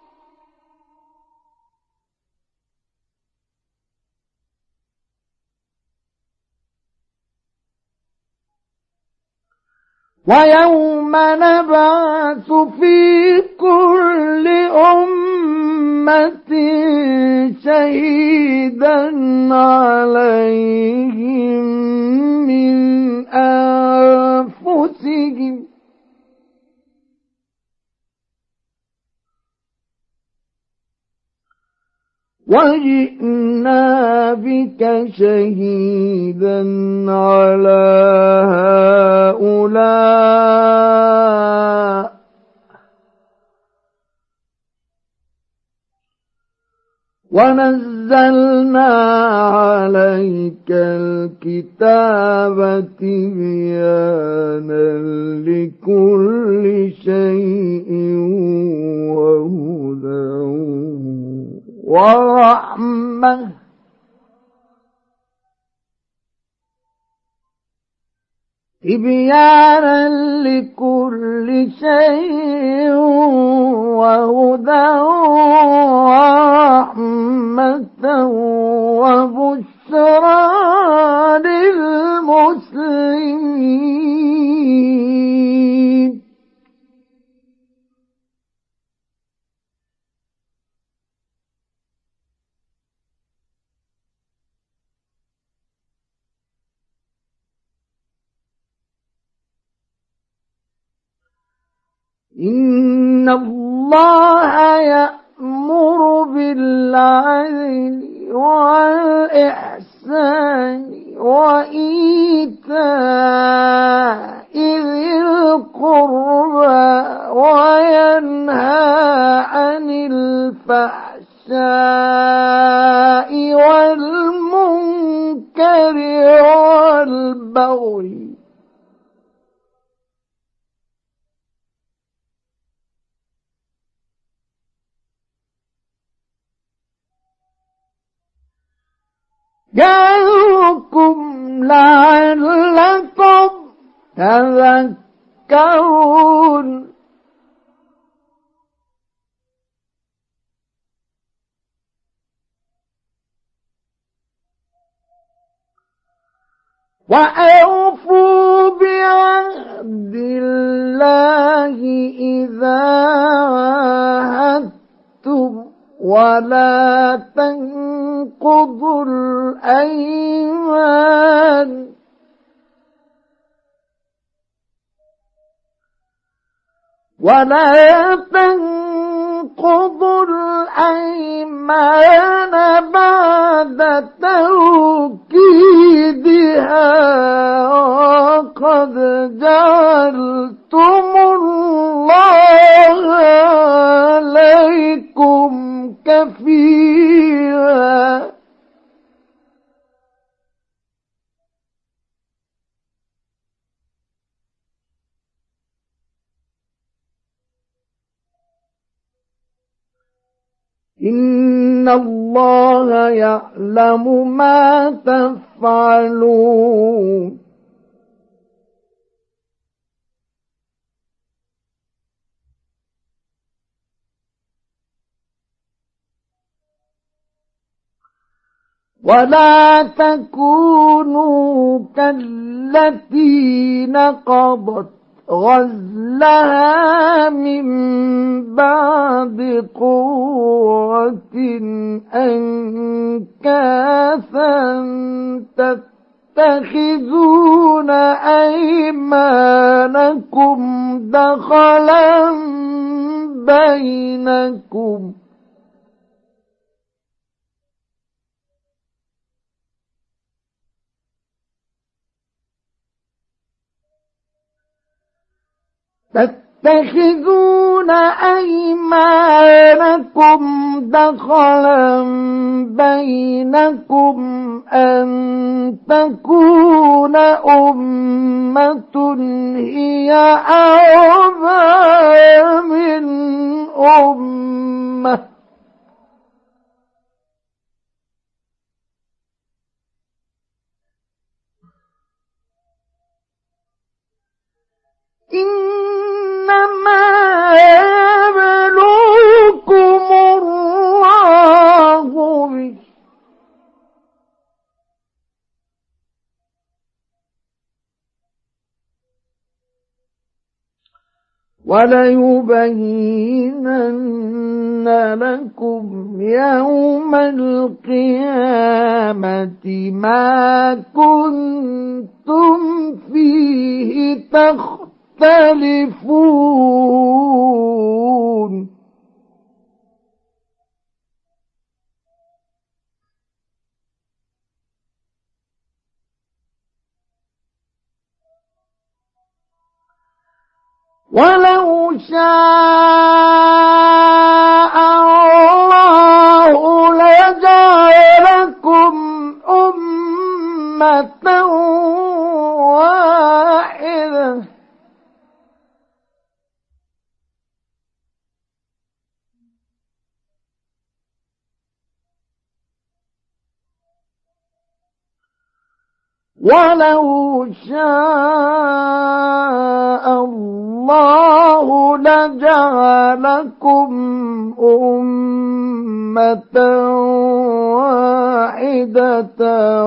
ويوم نبعث في كل أمة شهيدا عليهم من أنفسهم وجئنا بك شهيدا على هؤلاء ونزلنا عليك الكتاب تبيانا لكل شيء وهدى ورحمة تبيانا لكل شيء وهدى ورحمة وبشرى للمسلمين إن الله يأمر بالعدل والإحسان وإيتاء ذي القربى وينهى عن الفحشاء والمنكر والبغي يعظكم لعلكم تذكرون وأوفوا بعهد الله إذا عاهدتم ولا تنقضوا الأيمان بعد توكيدها وقد جعلتم الله عليكم كفيلا إن الله يعلم ما تفعلون ولا تكونوا كالتي نقضت غزلها من بعد قوة أنكاثا تتخذون أيمانكم دخلا بينكم تتخذون أيمانكم دخلا بينكم أن تكون أمة هي أربى من أمة إنما يبلوكم الله به وليبينن لكم يوم القيامة ما كنتم فيه تختلفون ولو شاء الله لجعلكم أمة واحدة ولو شاء الله لجعلكم أمة واحدة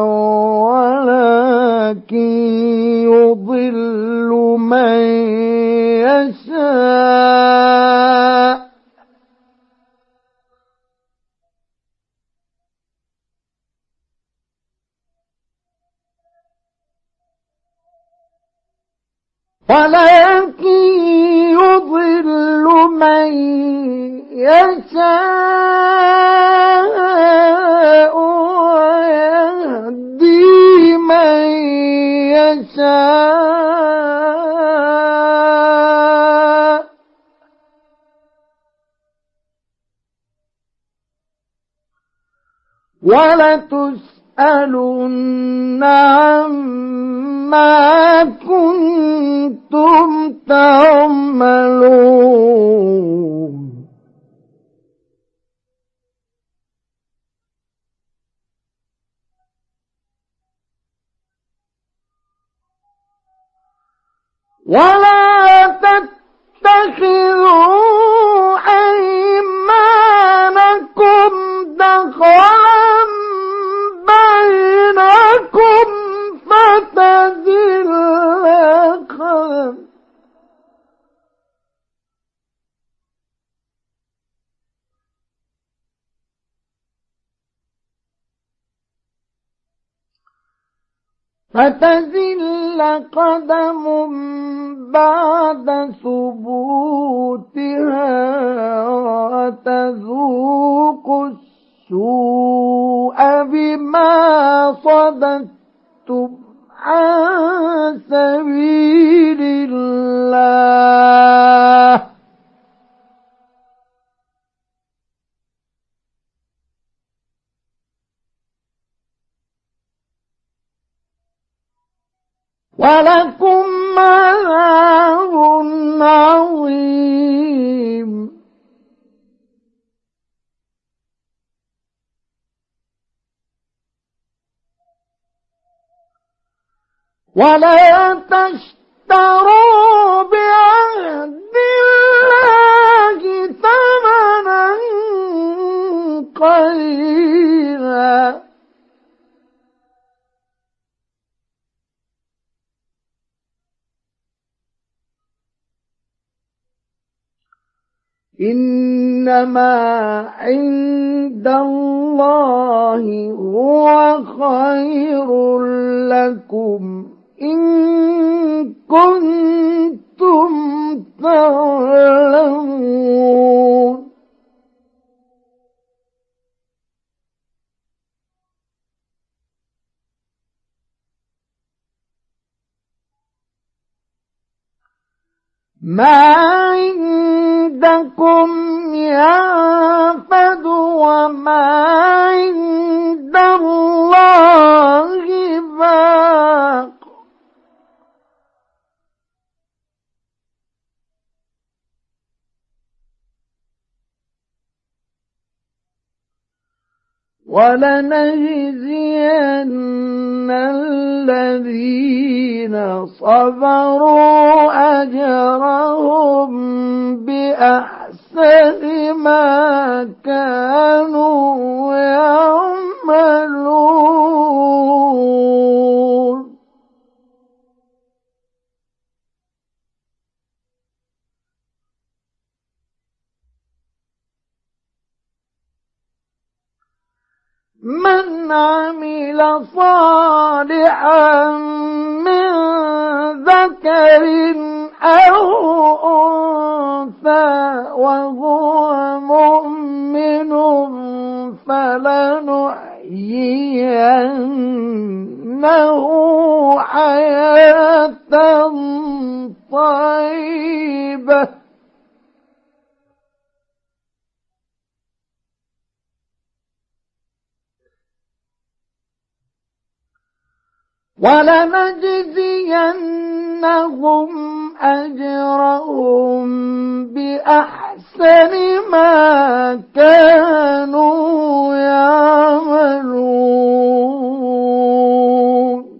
ولكن يضل من يشاء ولكن يضل من يشاء ويهدي من يشاء ولتسألن عما كنتم تعملون ولا تتخذوا أيمانكم دخلا بينكم فتزل قدم بعد ثبوتها وتذوق السوء بما صددتم عن سبيل الله ولكم عذاب عظيم ولا تشتروا بعهد الله ثمنا قليلا إنما عند الله هو خير لكم إن كنتم تعلمون ما عندكم ينفد وما عند الله باق ولنجزين الذين صبروا أجرهم بأحسن ما كانوا يعملون من عمل صالحا من ذكر أو أنثى وهو مؤمن فلنحيينه حياة طيبة ولنجزينهم أجرهم بأحسن ما كانوا يعملون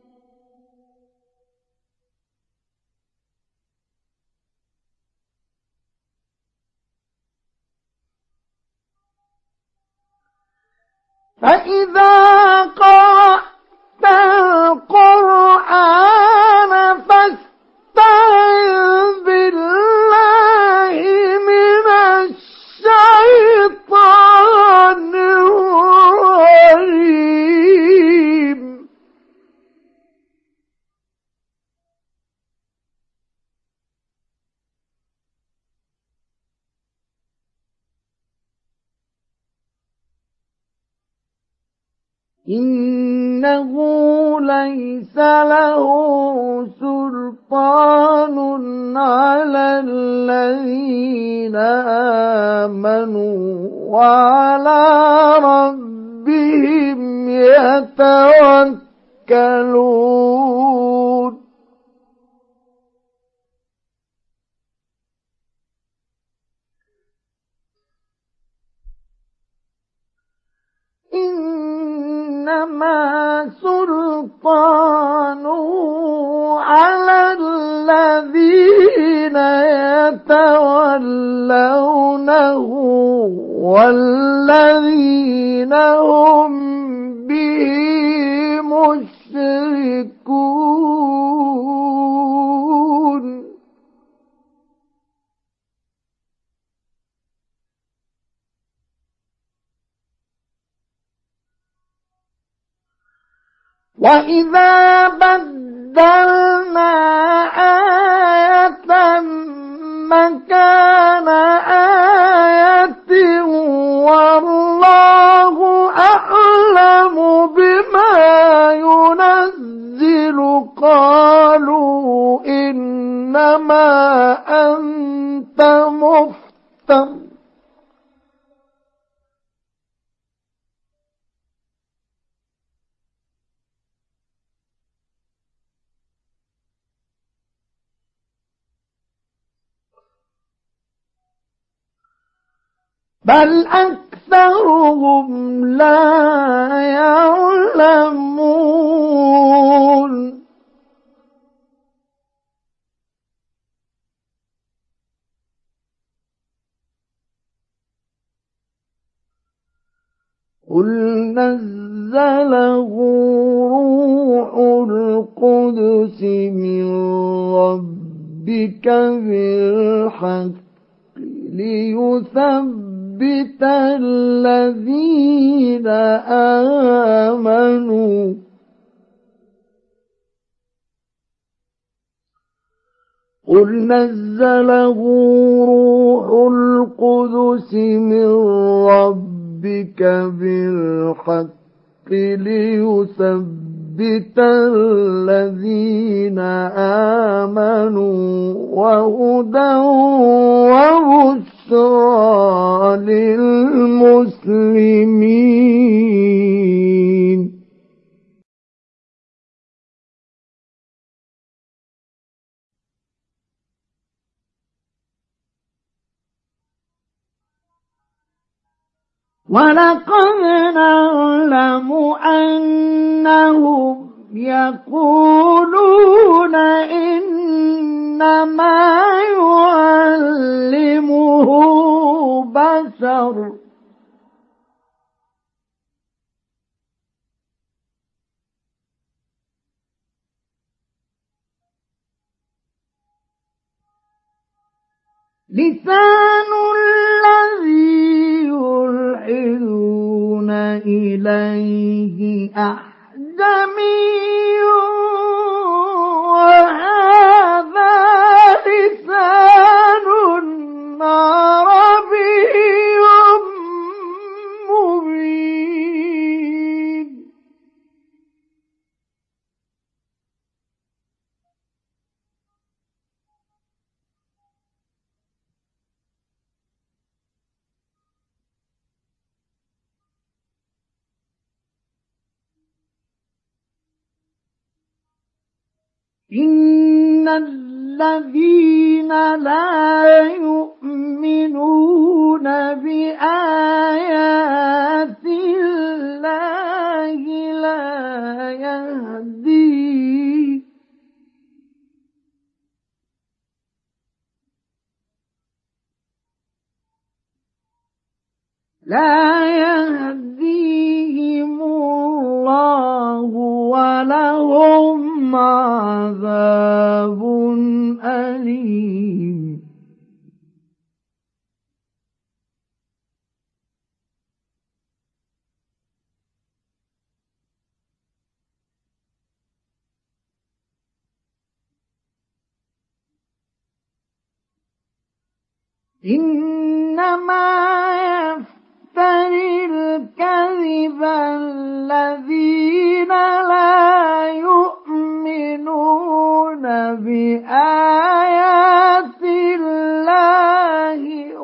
فإذا قرأت القرآن فاستعذ بالله من الشيطان الرجيم إنه ليس له سلطان على الذين آمنوا وعلى ربهم يتوكلون إنما سلطانه على الذين يتولونه والذين هم به مشركون وإذا بدلنا آية مكان آية والله أعلم بما ينزل قالوا إنما أنت مفتر بل أكثرهم لا يعلمون قل نزله روح القدس من ربك بالحق ليثبت الذين آمنوا قل نزله روح القدس من ربك بالحق ليثبت ليثبت الذين آمنوا وهدى وبشرى للمسلمين. ولقد نعلم أنهم يقولون إنما يعلمه بشر لسان الذي يلحدون إليه أعجمي وهذا لسان عربي مبين. إن الذين لا يؤمنون بآيات الله لا يهديهم الله ولهم عذاب أليم. إنما يفتري الكذب الذين لا يؤمنون بآيات الله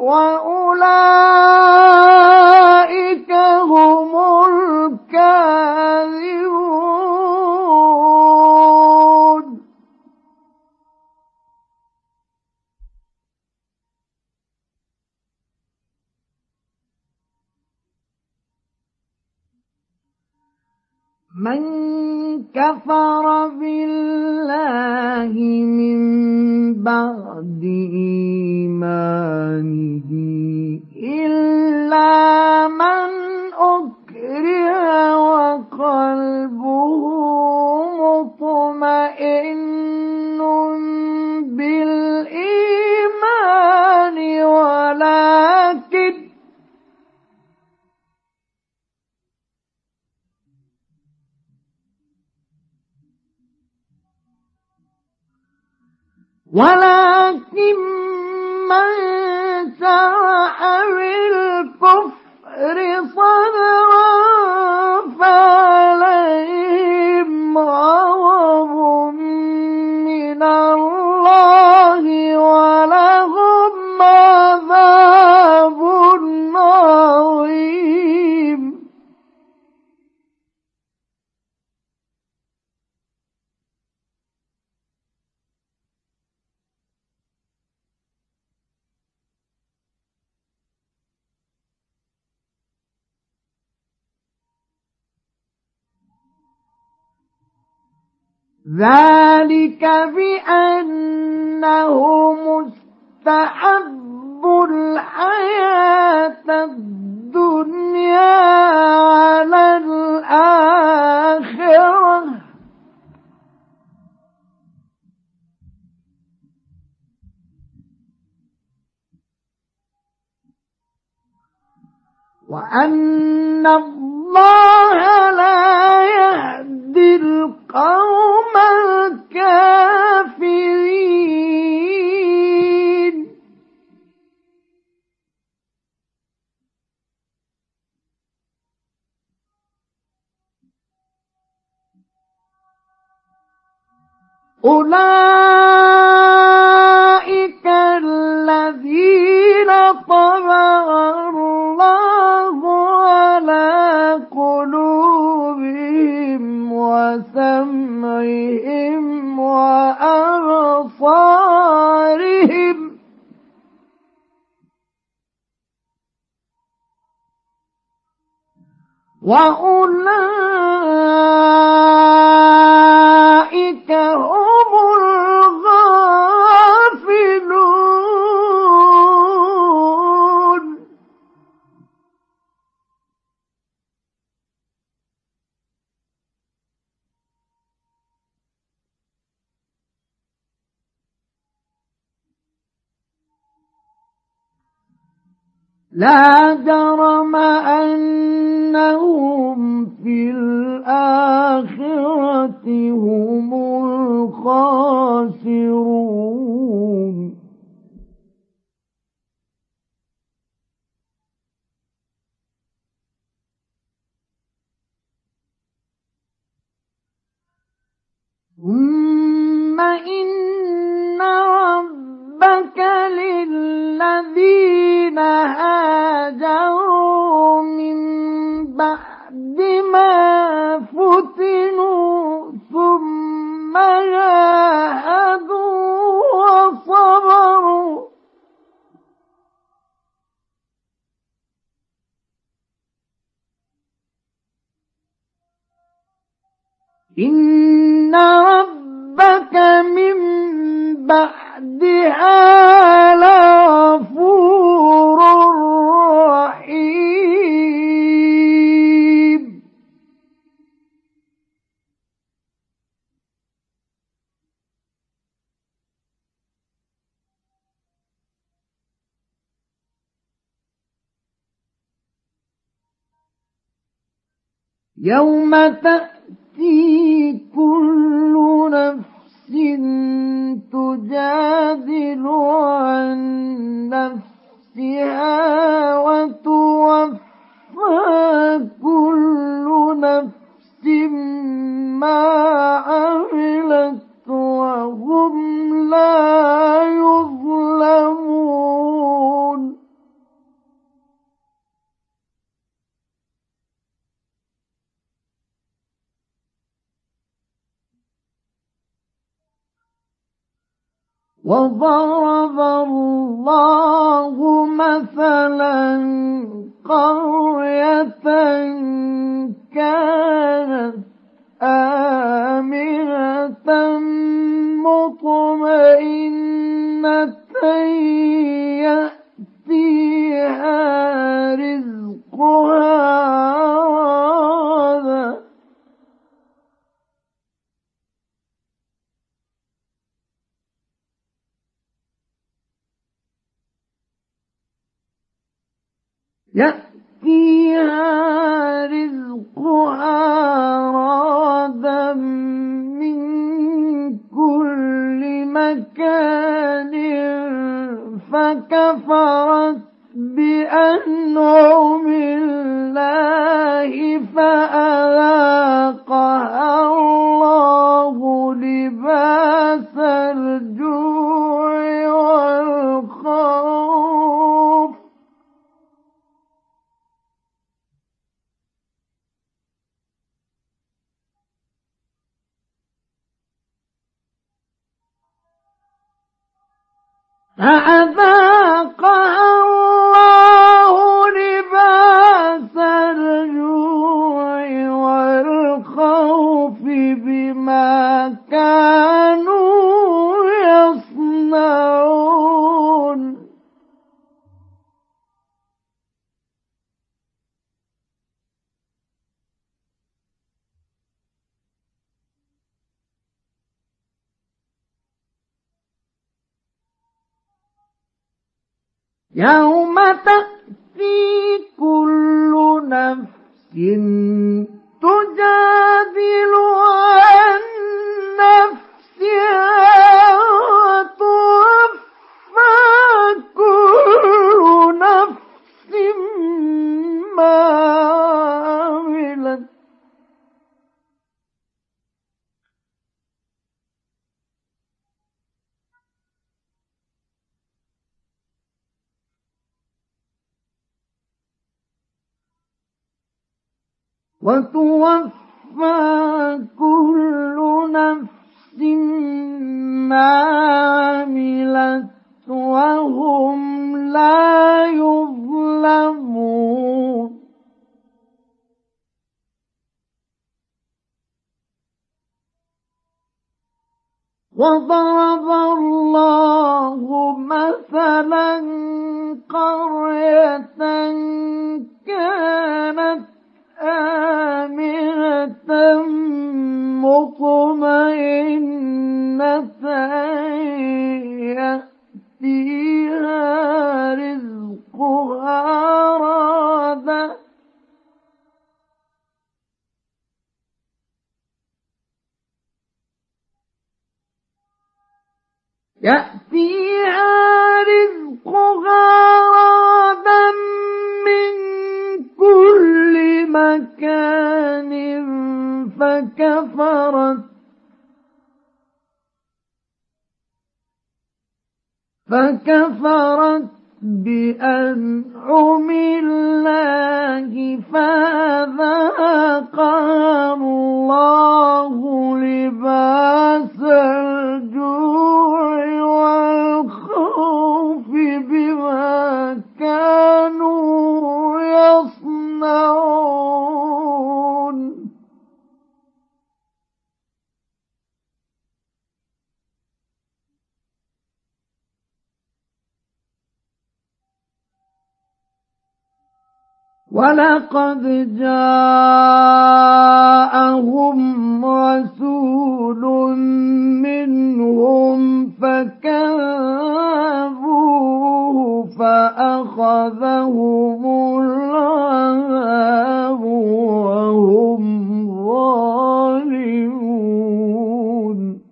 وأولئك هم الكاذبون. من كفر بالله من بعد إيمانه إلا من أكره وقلبه مطمئن بالإيمان ولكن من شرح بالكفر صدرا فعليهم غضب من الله ولهم عذاب عظيم. ذلك بأنه مستحب الحياة الدنيا على الآخرة وأن الله لا يهدي القوم الكافرين. أولئك الذين طبع الله على قلوبهم وسمعهم وأبصارهم وأولئك هم الغافلون. لا جرم أنهم في الآخرة هم الخاسرون. ثم إن ربك للذين هاجروا من بعد ما فتنوا ثم جاهدوا وصبروا إن ربك من بعدها لغفور رحيم. يوم تأتي كل نفس تجادل عن نفسها وتوفى كل نفس ما عملت وهم لا يظلمون. وضرب الله مثلا قرية كانت آمنة مطمئنة يأتيها رزقها رغدا من كل مكان فكفرت بأنعم الله فأذاقها الله لباس الجوع والخوف فأذاقها الله لباس الجوع والخوف بما كانوا يصنعون. يوم تأتي كل نفس تجادل عن نفسها وتوفى كل نفس ما عملت وتوفى كل نفس ما عملت وهم لا يظلمون وضرب الله مثلا قرية كانت آمنة مطمئنة يأتيها رزقها رغدا من كل مكان فكفرت بأنعم الله فأذاقها الله لباس الجوع والخوف بما كانوا يصنعون ولقد جاءهم رسول منهم فكذبوه فأخذهم العذاب وهم ظالمون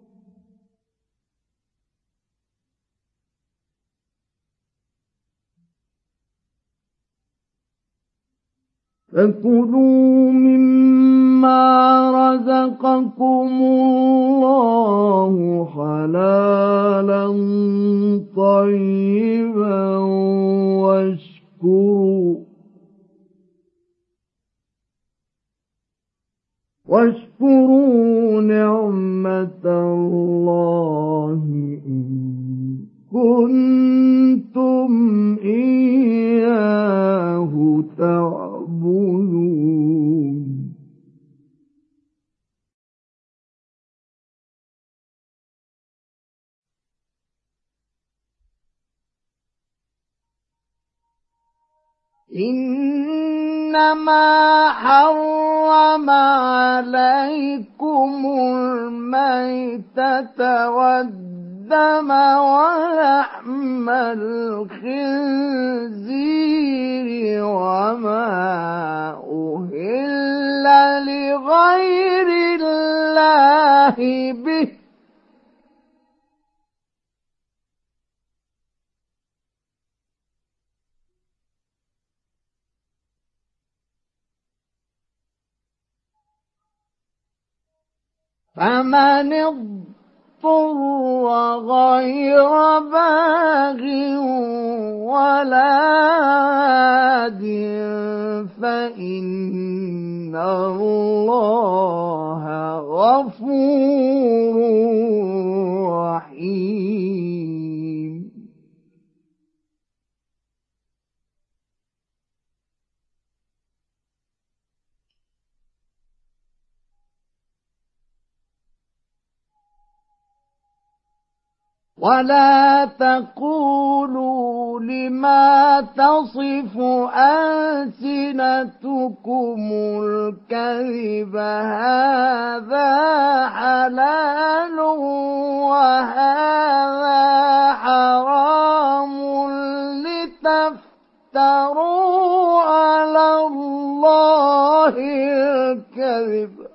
فكلوا مما رزقكم الله حلالا طيبا واشكروا نعمة الله إن كنتم إياه تعبدون إنما حرم عليكم الميتة والدم ولحم الخنزير وما أهل لغير الله به فمن اضطر غير باغ ولا عاد فإن الله غفور رحيم ولا تقولوا لما تصف ألسنتكم الكذب هذا حلال وهذا حرام لتفتروا على الله الكذب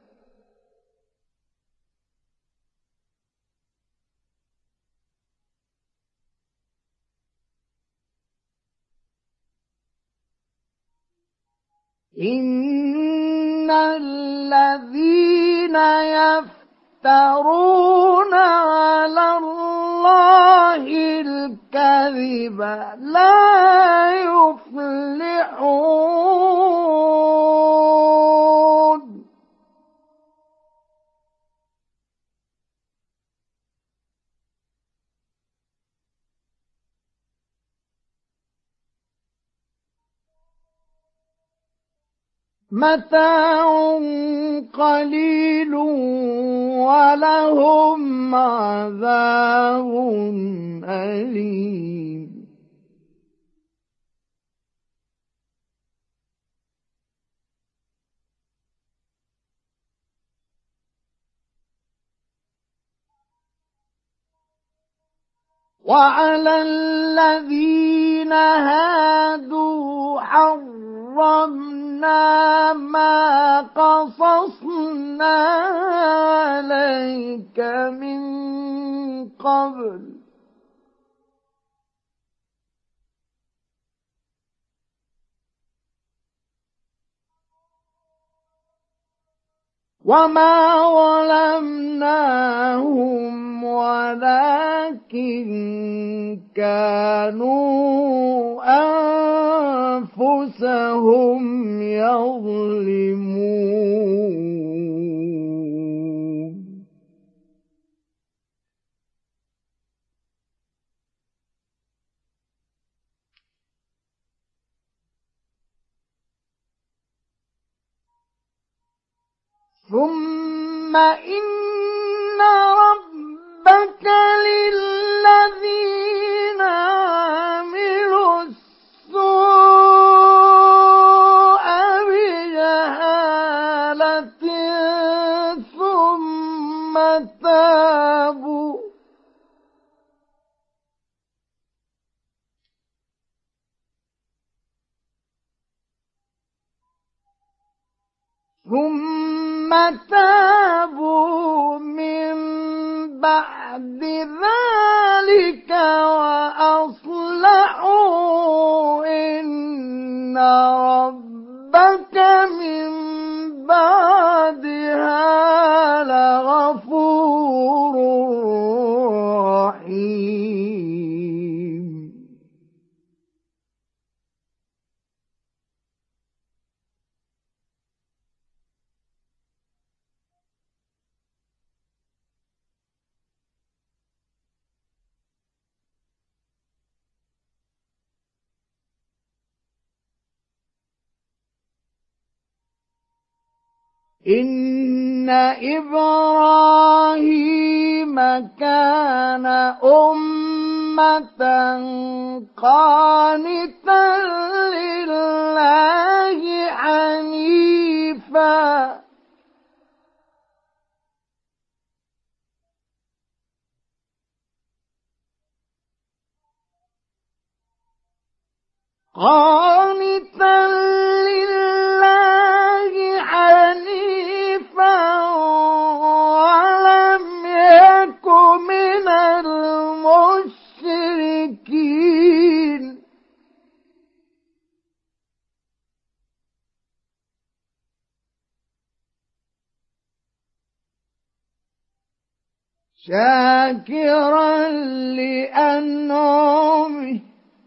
إن الذين يفترون على الله الكذب لا يفلحون متاع قليل ولهم عذاب أليم. وعلى الذين هادوا حرمنا ما قصصنا عليك من قبل وما ظلمناهم ولكن كانوا أنفسهم يظلمون. ثم إن ربك للذين عملوا السوء بجهالة ثم تابوا من بعد ذلك وأصلحوا إن ربك من بعدها لغفور رحيم. إن إبراهيم كان أمة قانتا لله حنيفا ولم يك من المشركين. شاكرا لأنعمه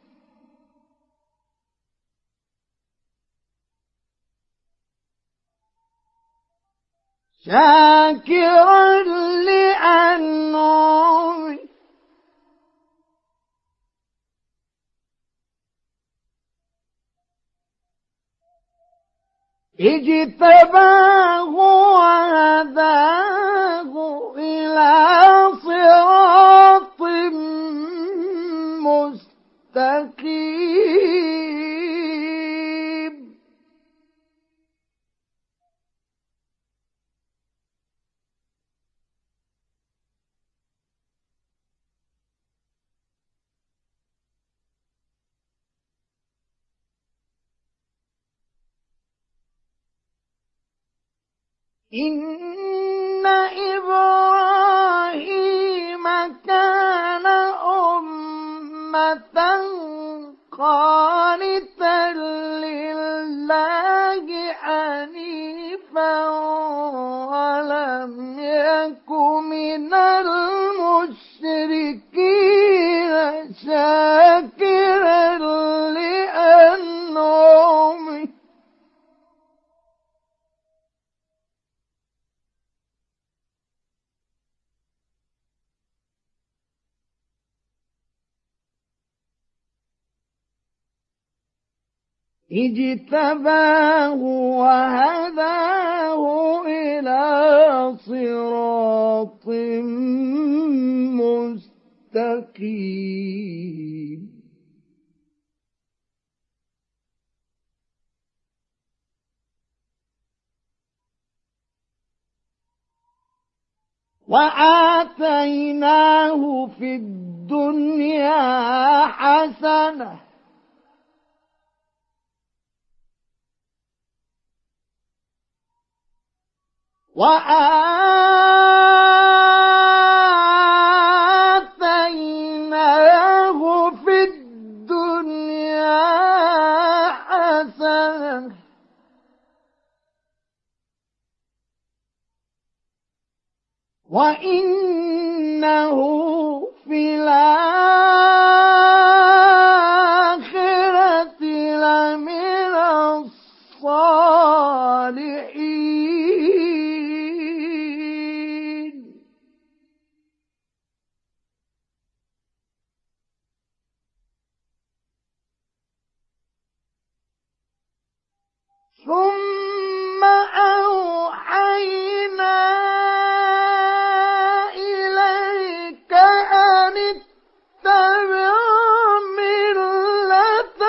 اجتباه وهداه إلى صراط مستقيم. إن إبراهيم كان أمة قانتا لله حنيفا ولم يك من المشركين شاكرا لأنعمه اجتباه وهداه إلى صراط مستقيم وآتيناه في الدنيا حسنة وآتيناه في الدنيا حسنة وإنه في الآخرة لمن الصالحين ثم أوحينا إليك أن اتبع ملة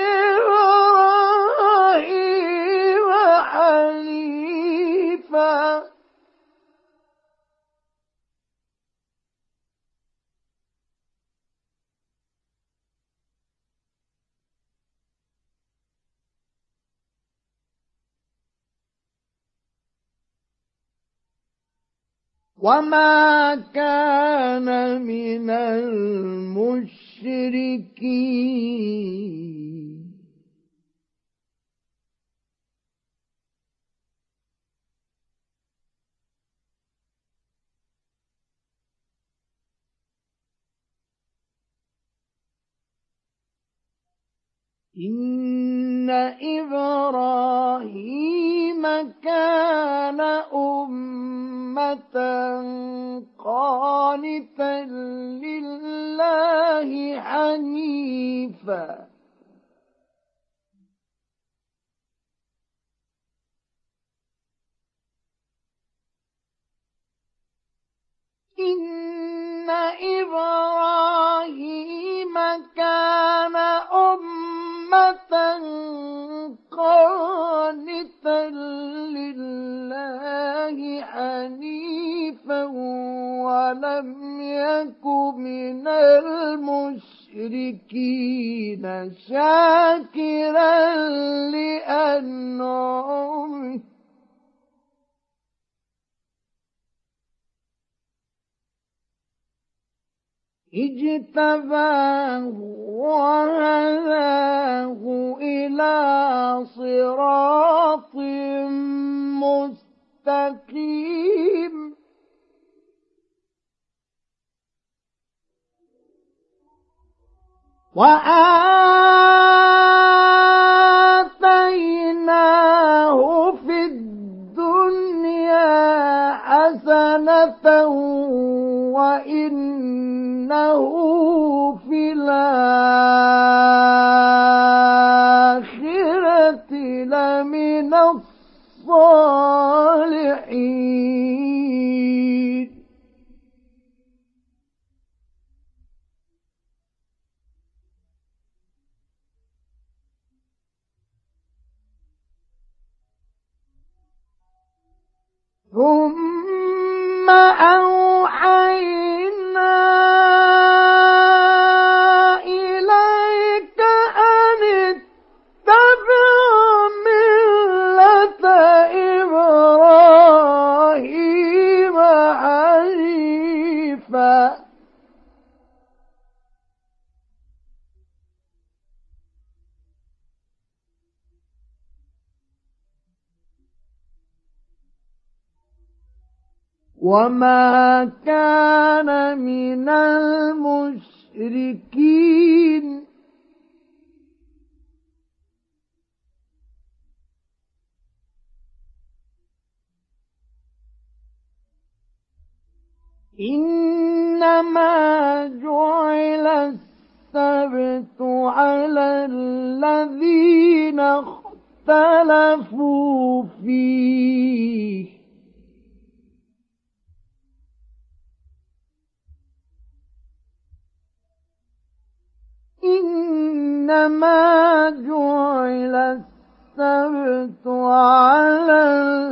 إبراهيم حنيفا وما كان من المشركين إن إبراهيم كان أمة قانتا لله حنيفا إن إبراهيم كان أمة قانتا لله حنيفا ولم يك من المشركين شاكرا لأنعمه اجتباه وهداه إلى صراط مستقيم وآتيناه في الدنيا حسنة وإنه في الآخرة لمن الصالحين ثم أوحينا إليك أن اتبع ملة إبراهيم حنيفا وما كان من المشركين إنما جعل السبت على الذين اختلفوا فيه إنما جعل السبت على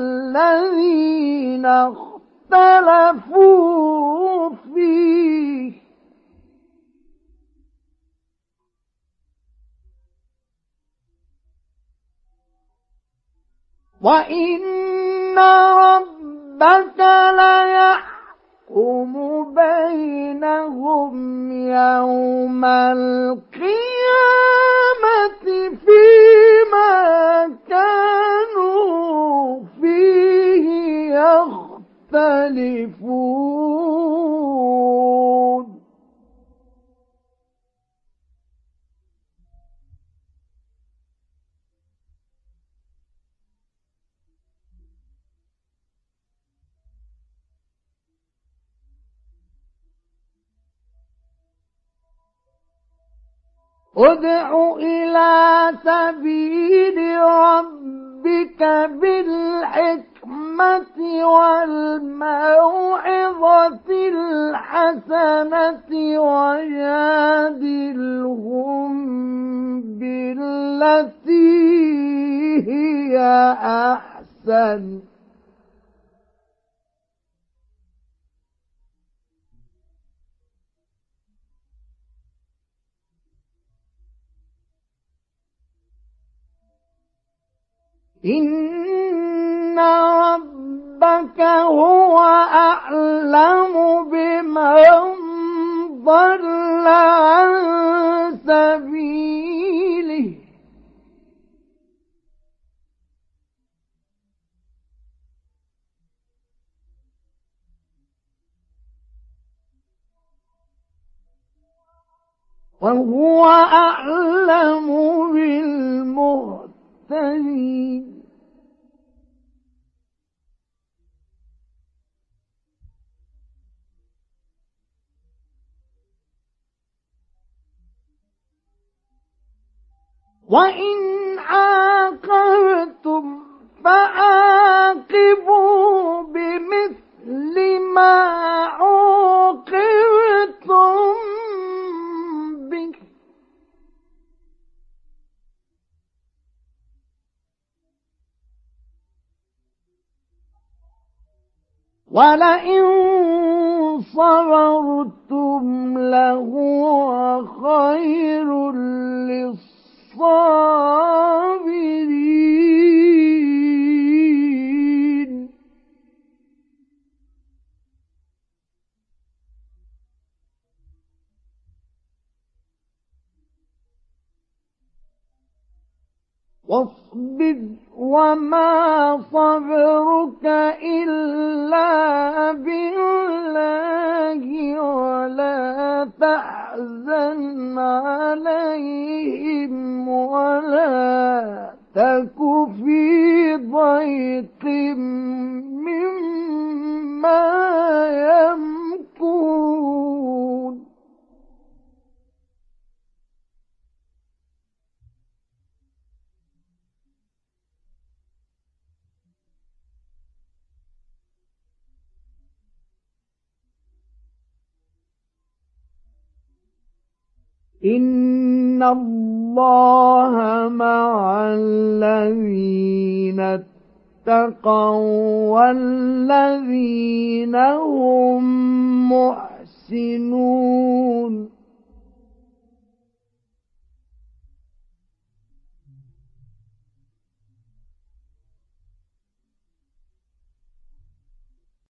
الذين اختلفوا فيه وإن ربك ليحكم بينهم يوم القيامة فيما كانوا فيه يختلفون ادع إلى سبيل ربك بالحكمة والموعظة الحسنة وجادلهم بالتي هي أحسن إن ربك هو أعلم بمن ضل عن سبيله وهو أعلم بالمهتدين وإن عاقبتم فعاقبوا بمثل ما عوقبتم به ولئن صبرتم لهو خير للصابرين واصبر وما صبرك إلا بالله ولا تحزن عليهم ولا تك في ضيق مما يمكرون إن الله مع الذين اتقوا والذين هم محسنون